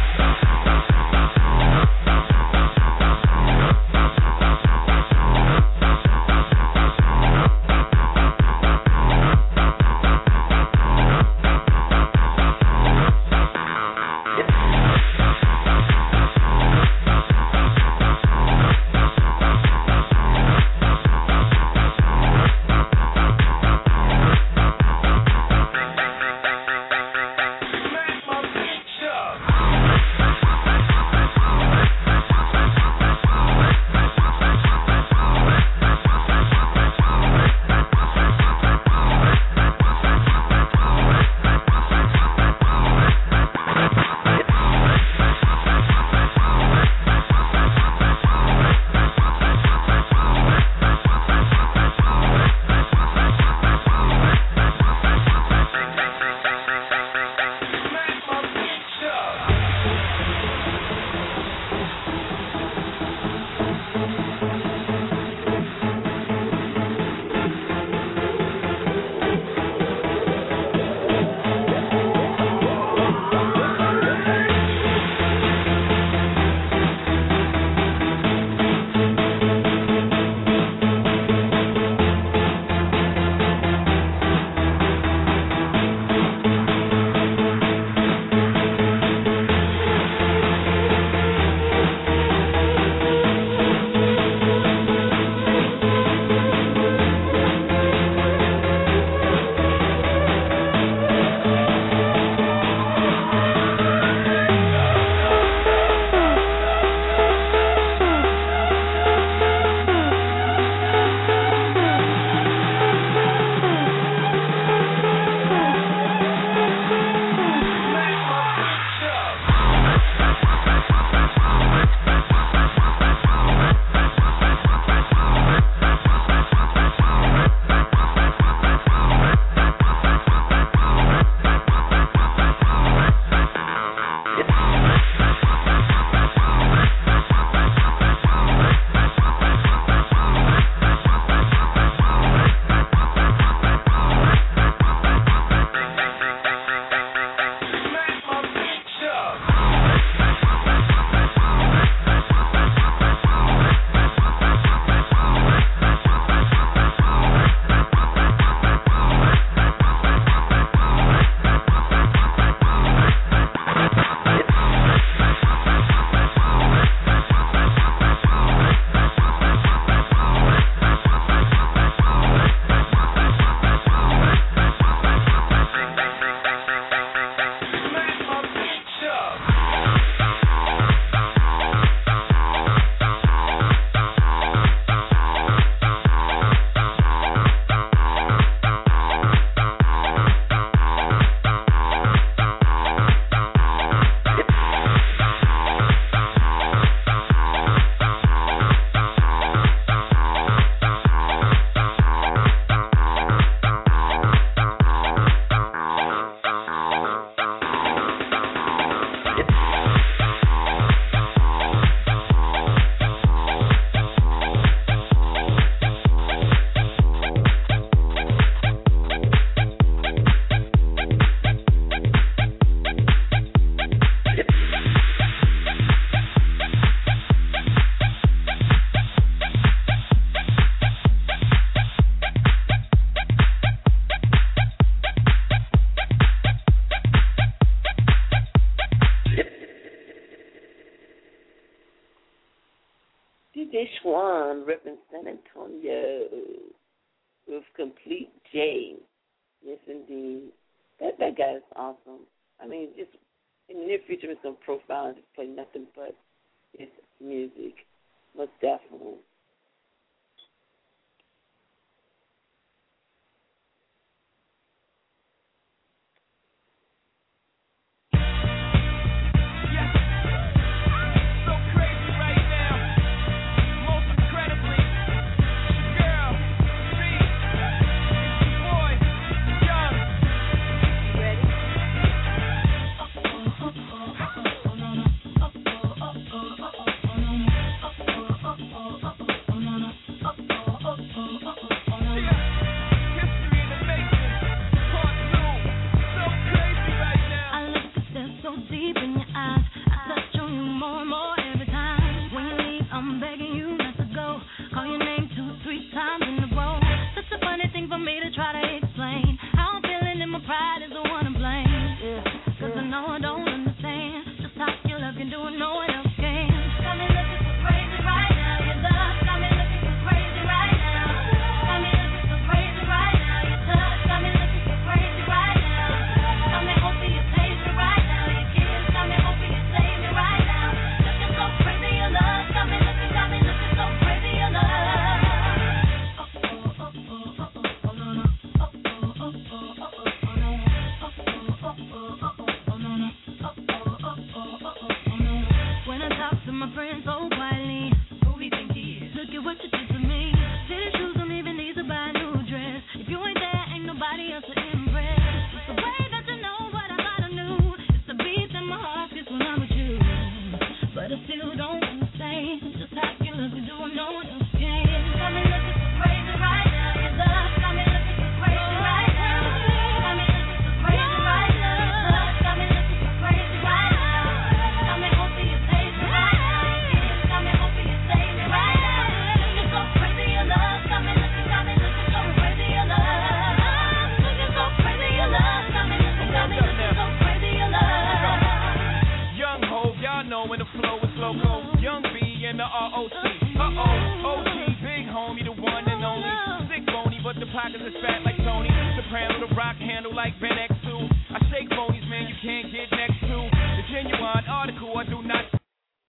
Deshawn repping San Antonio with Complete J. Yes, indeed. That that guy is awesome. I mean, just in the near future, he's going to profile and just play nothing but his music. Most definitely. Pockets is fat like Tony. Soprano, the rock handle like Ben X two. I shake phonies, man, you can't get next to. The genuine article, I do not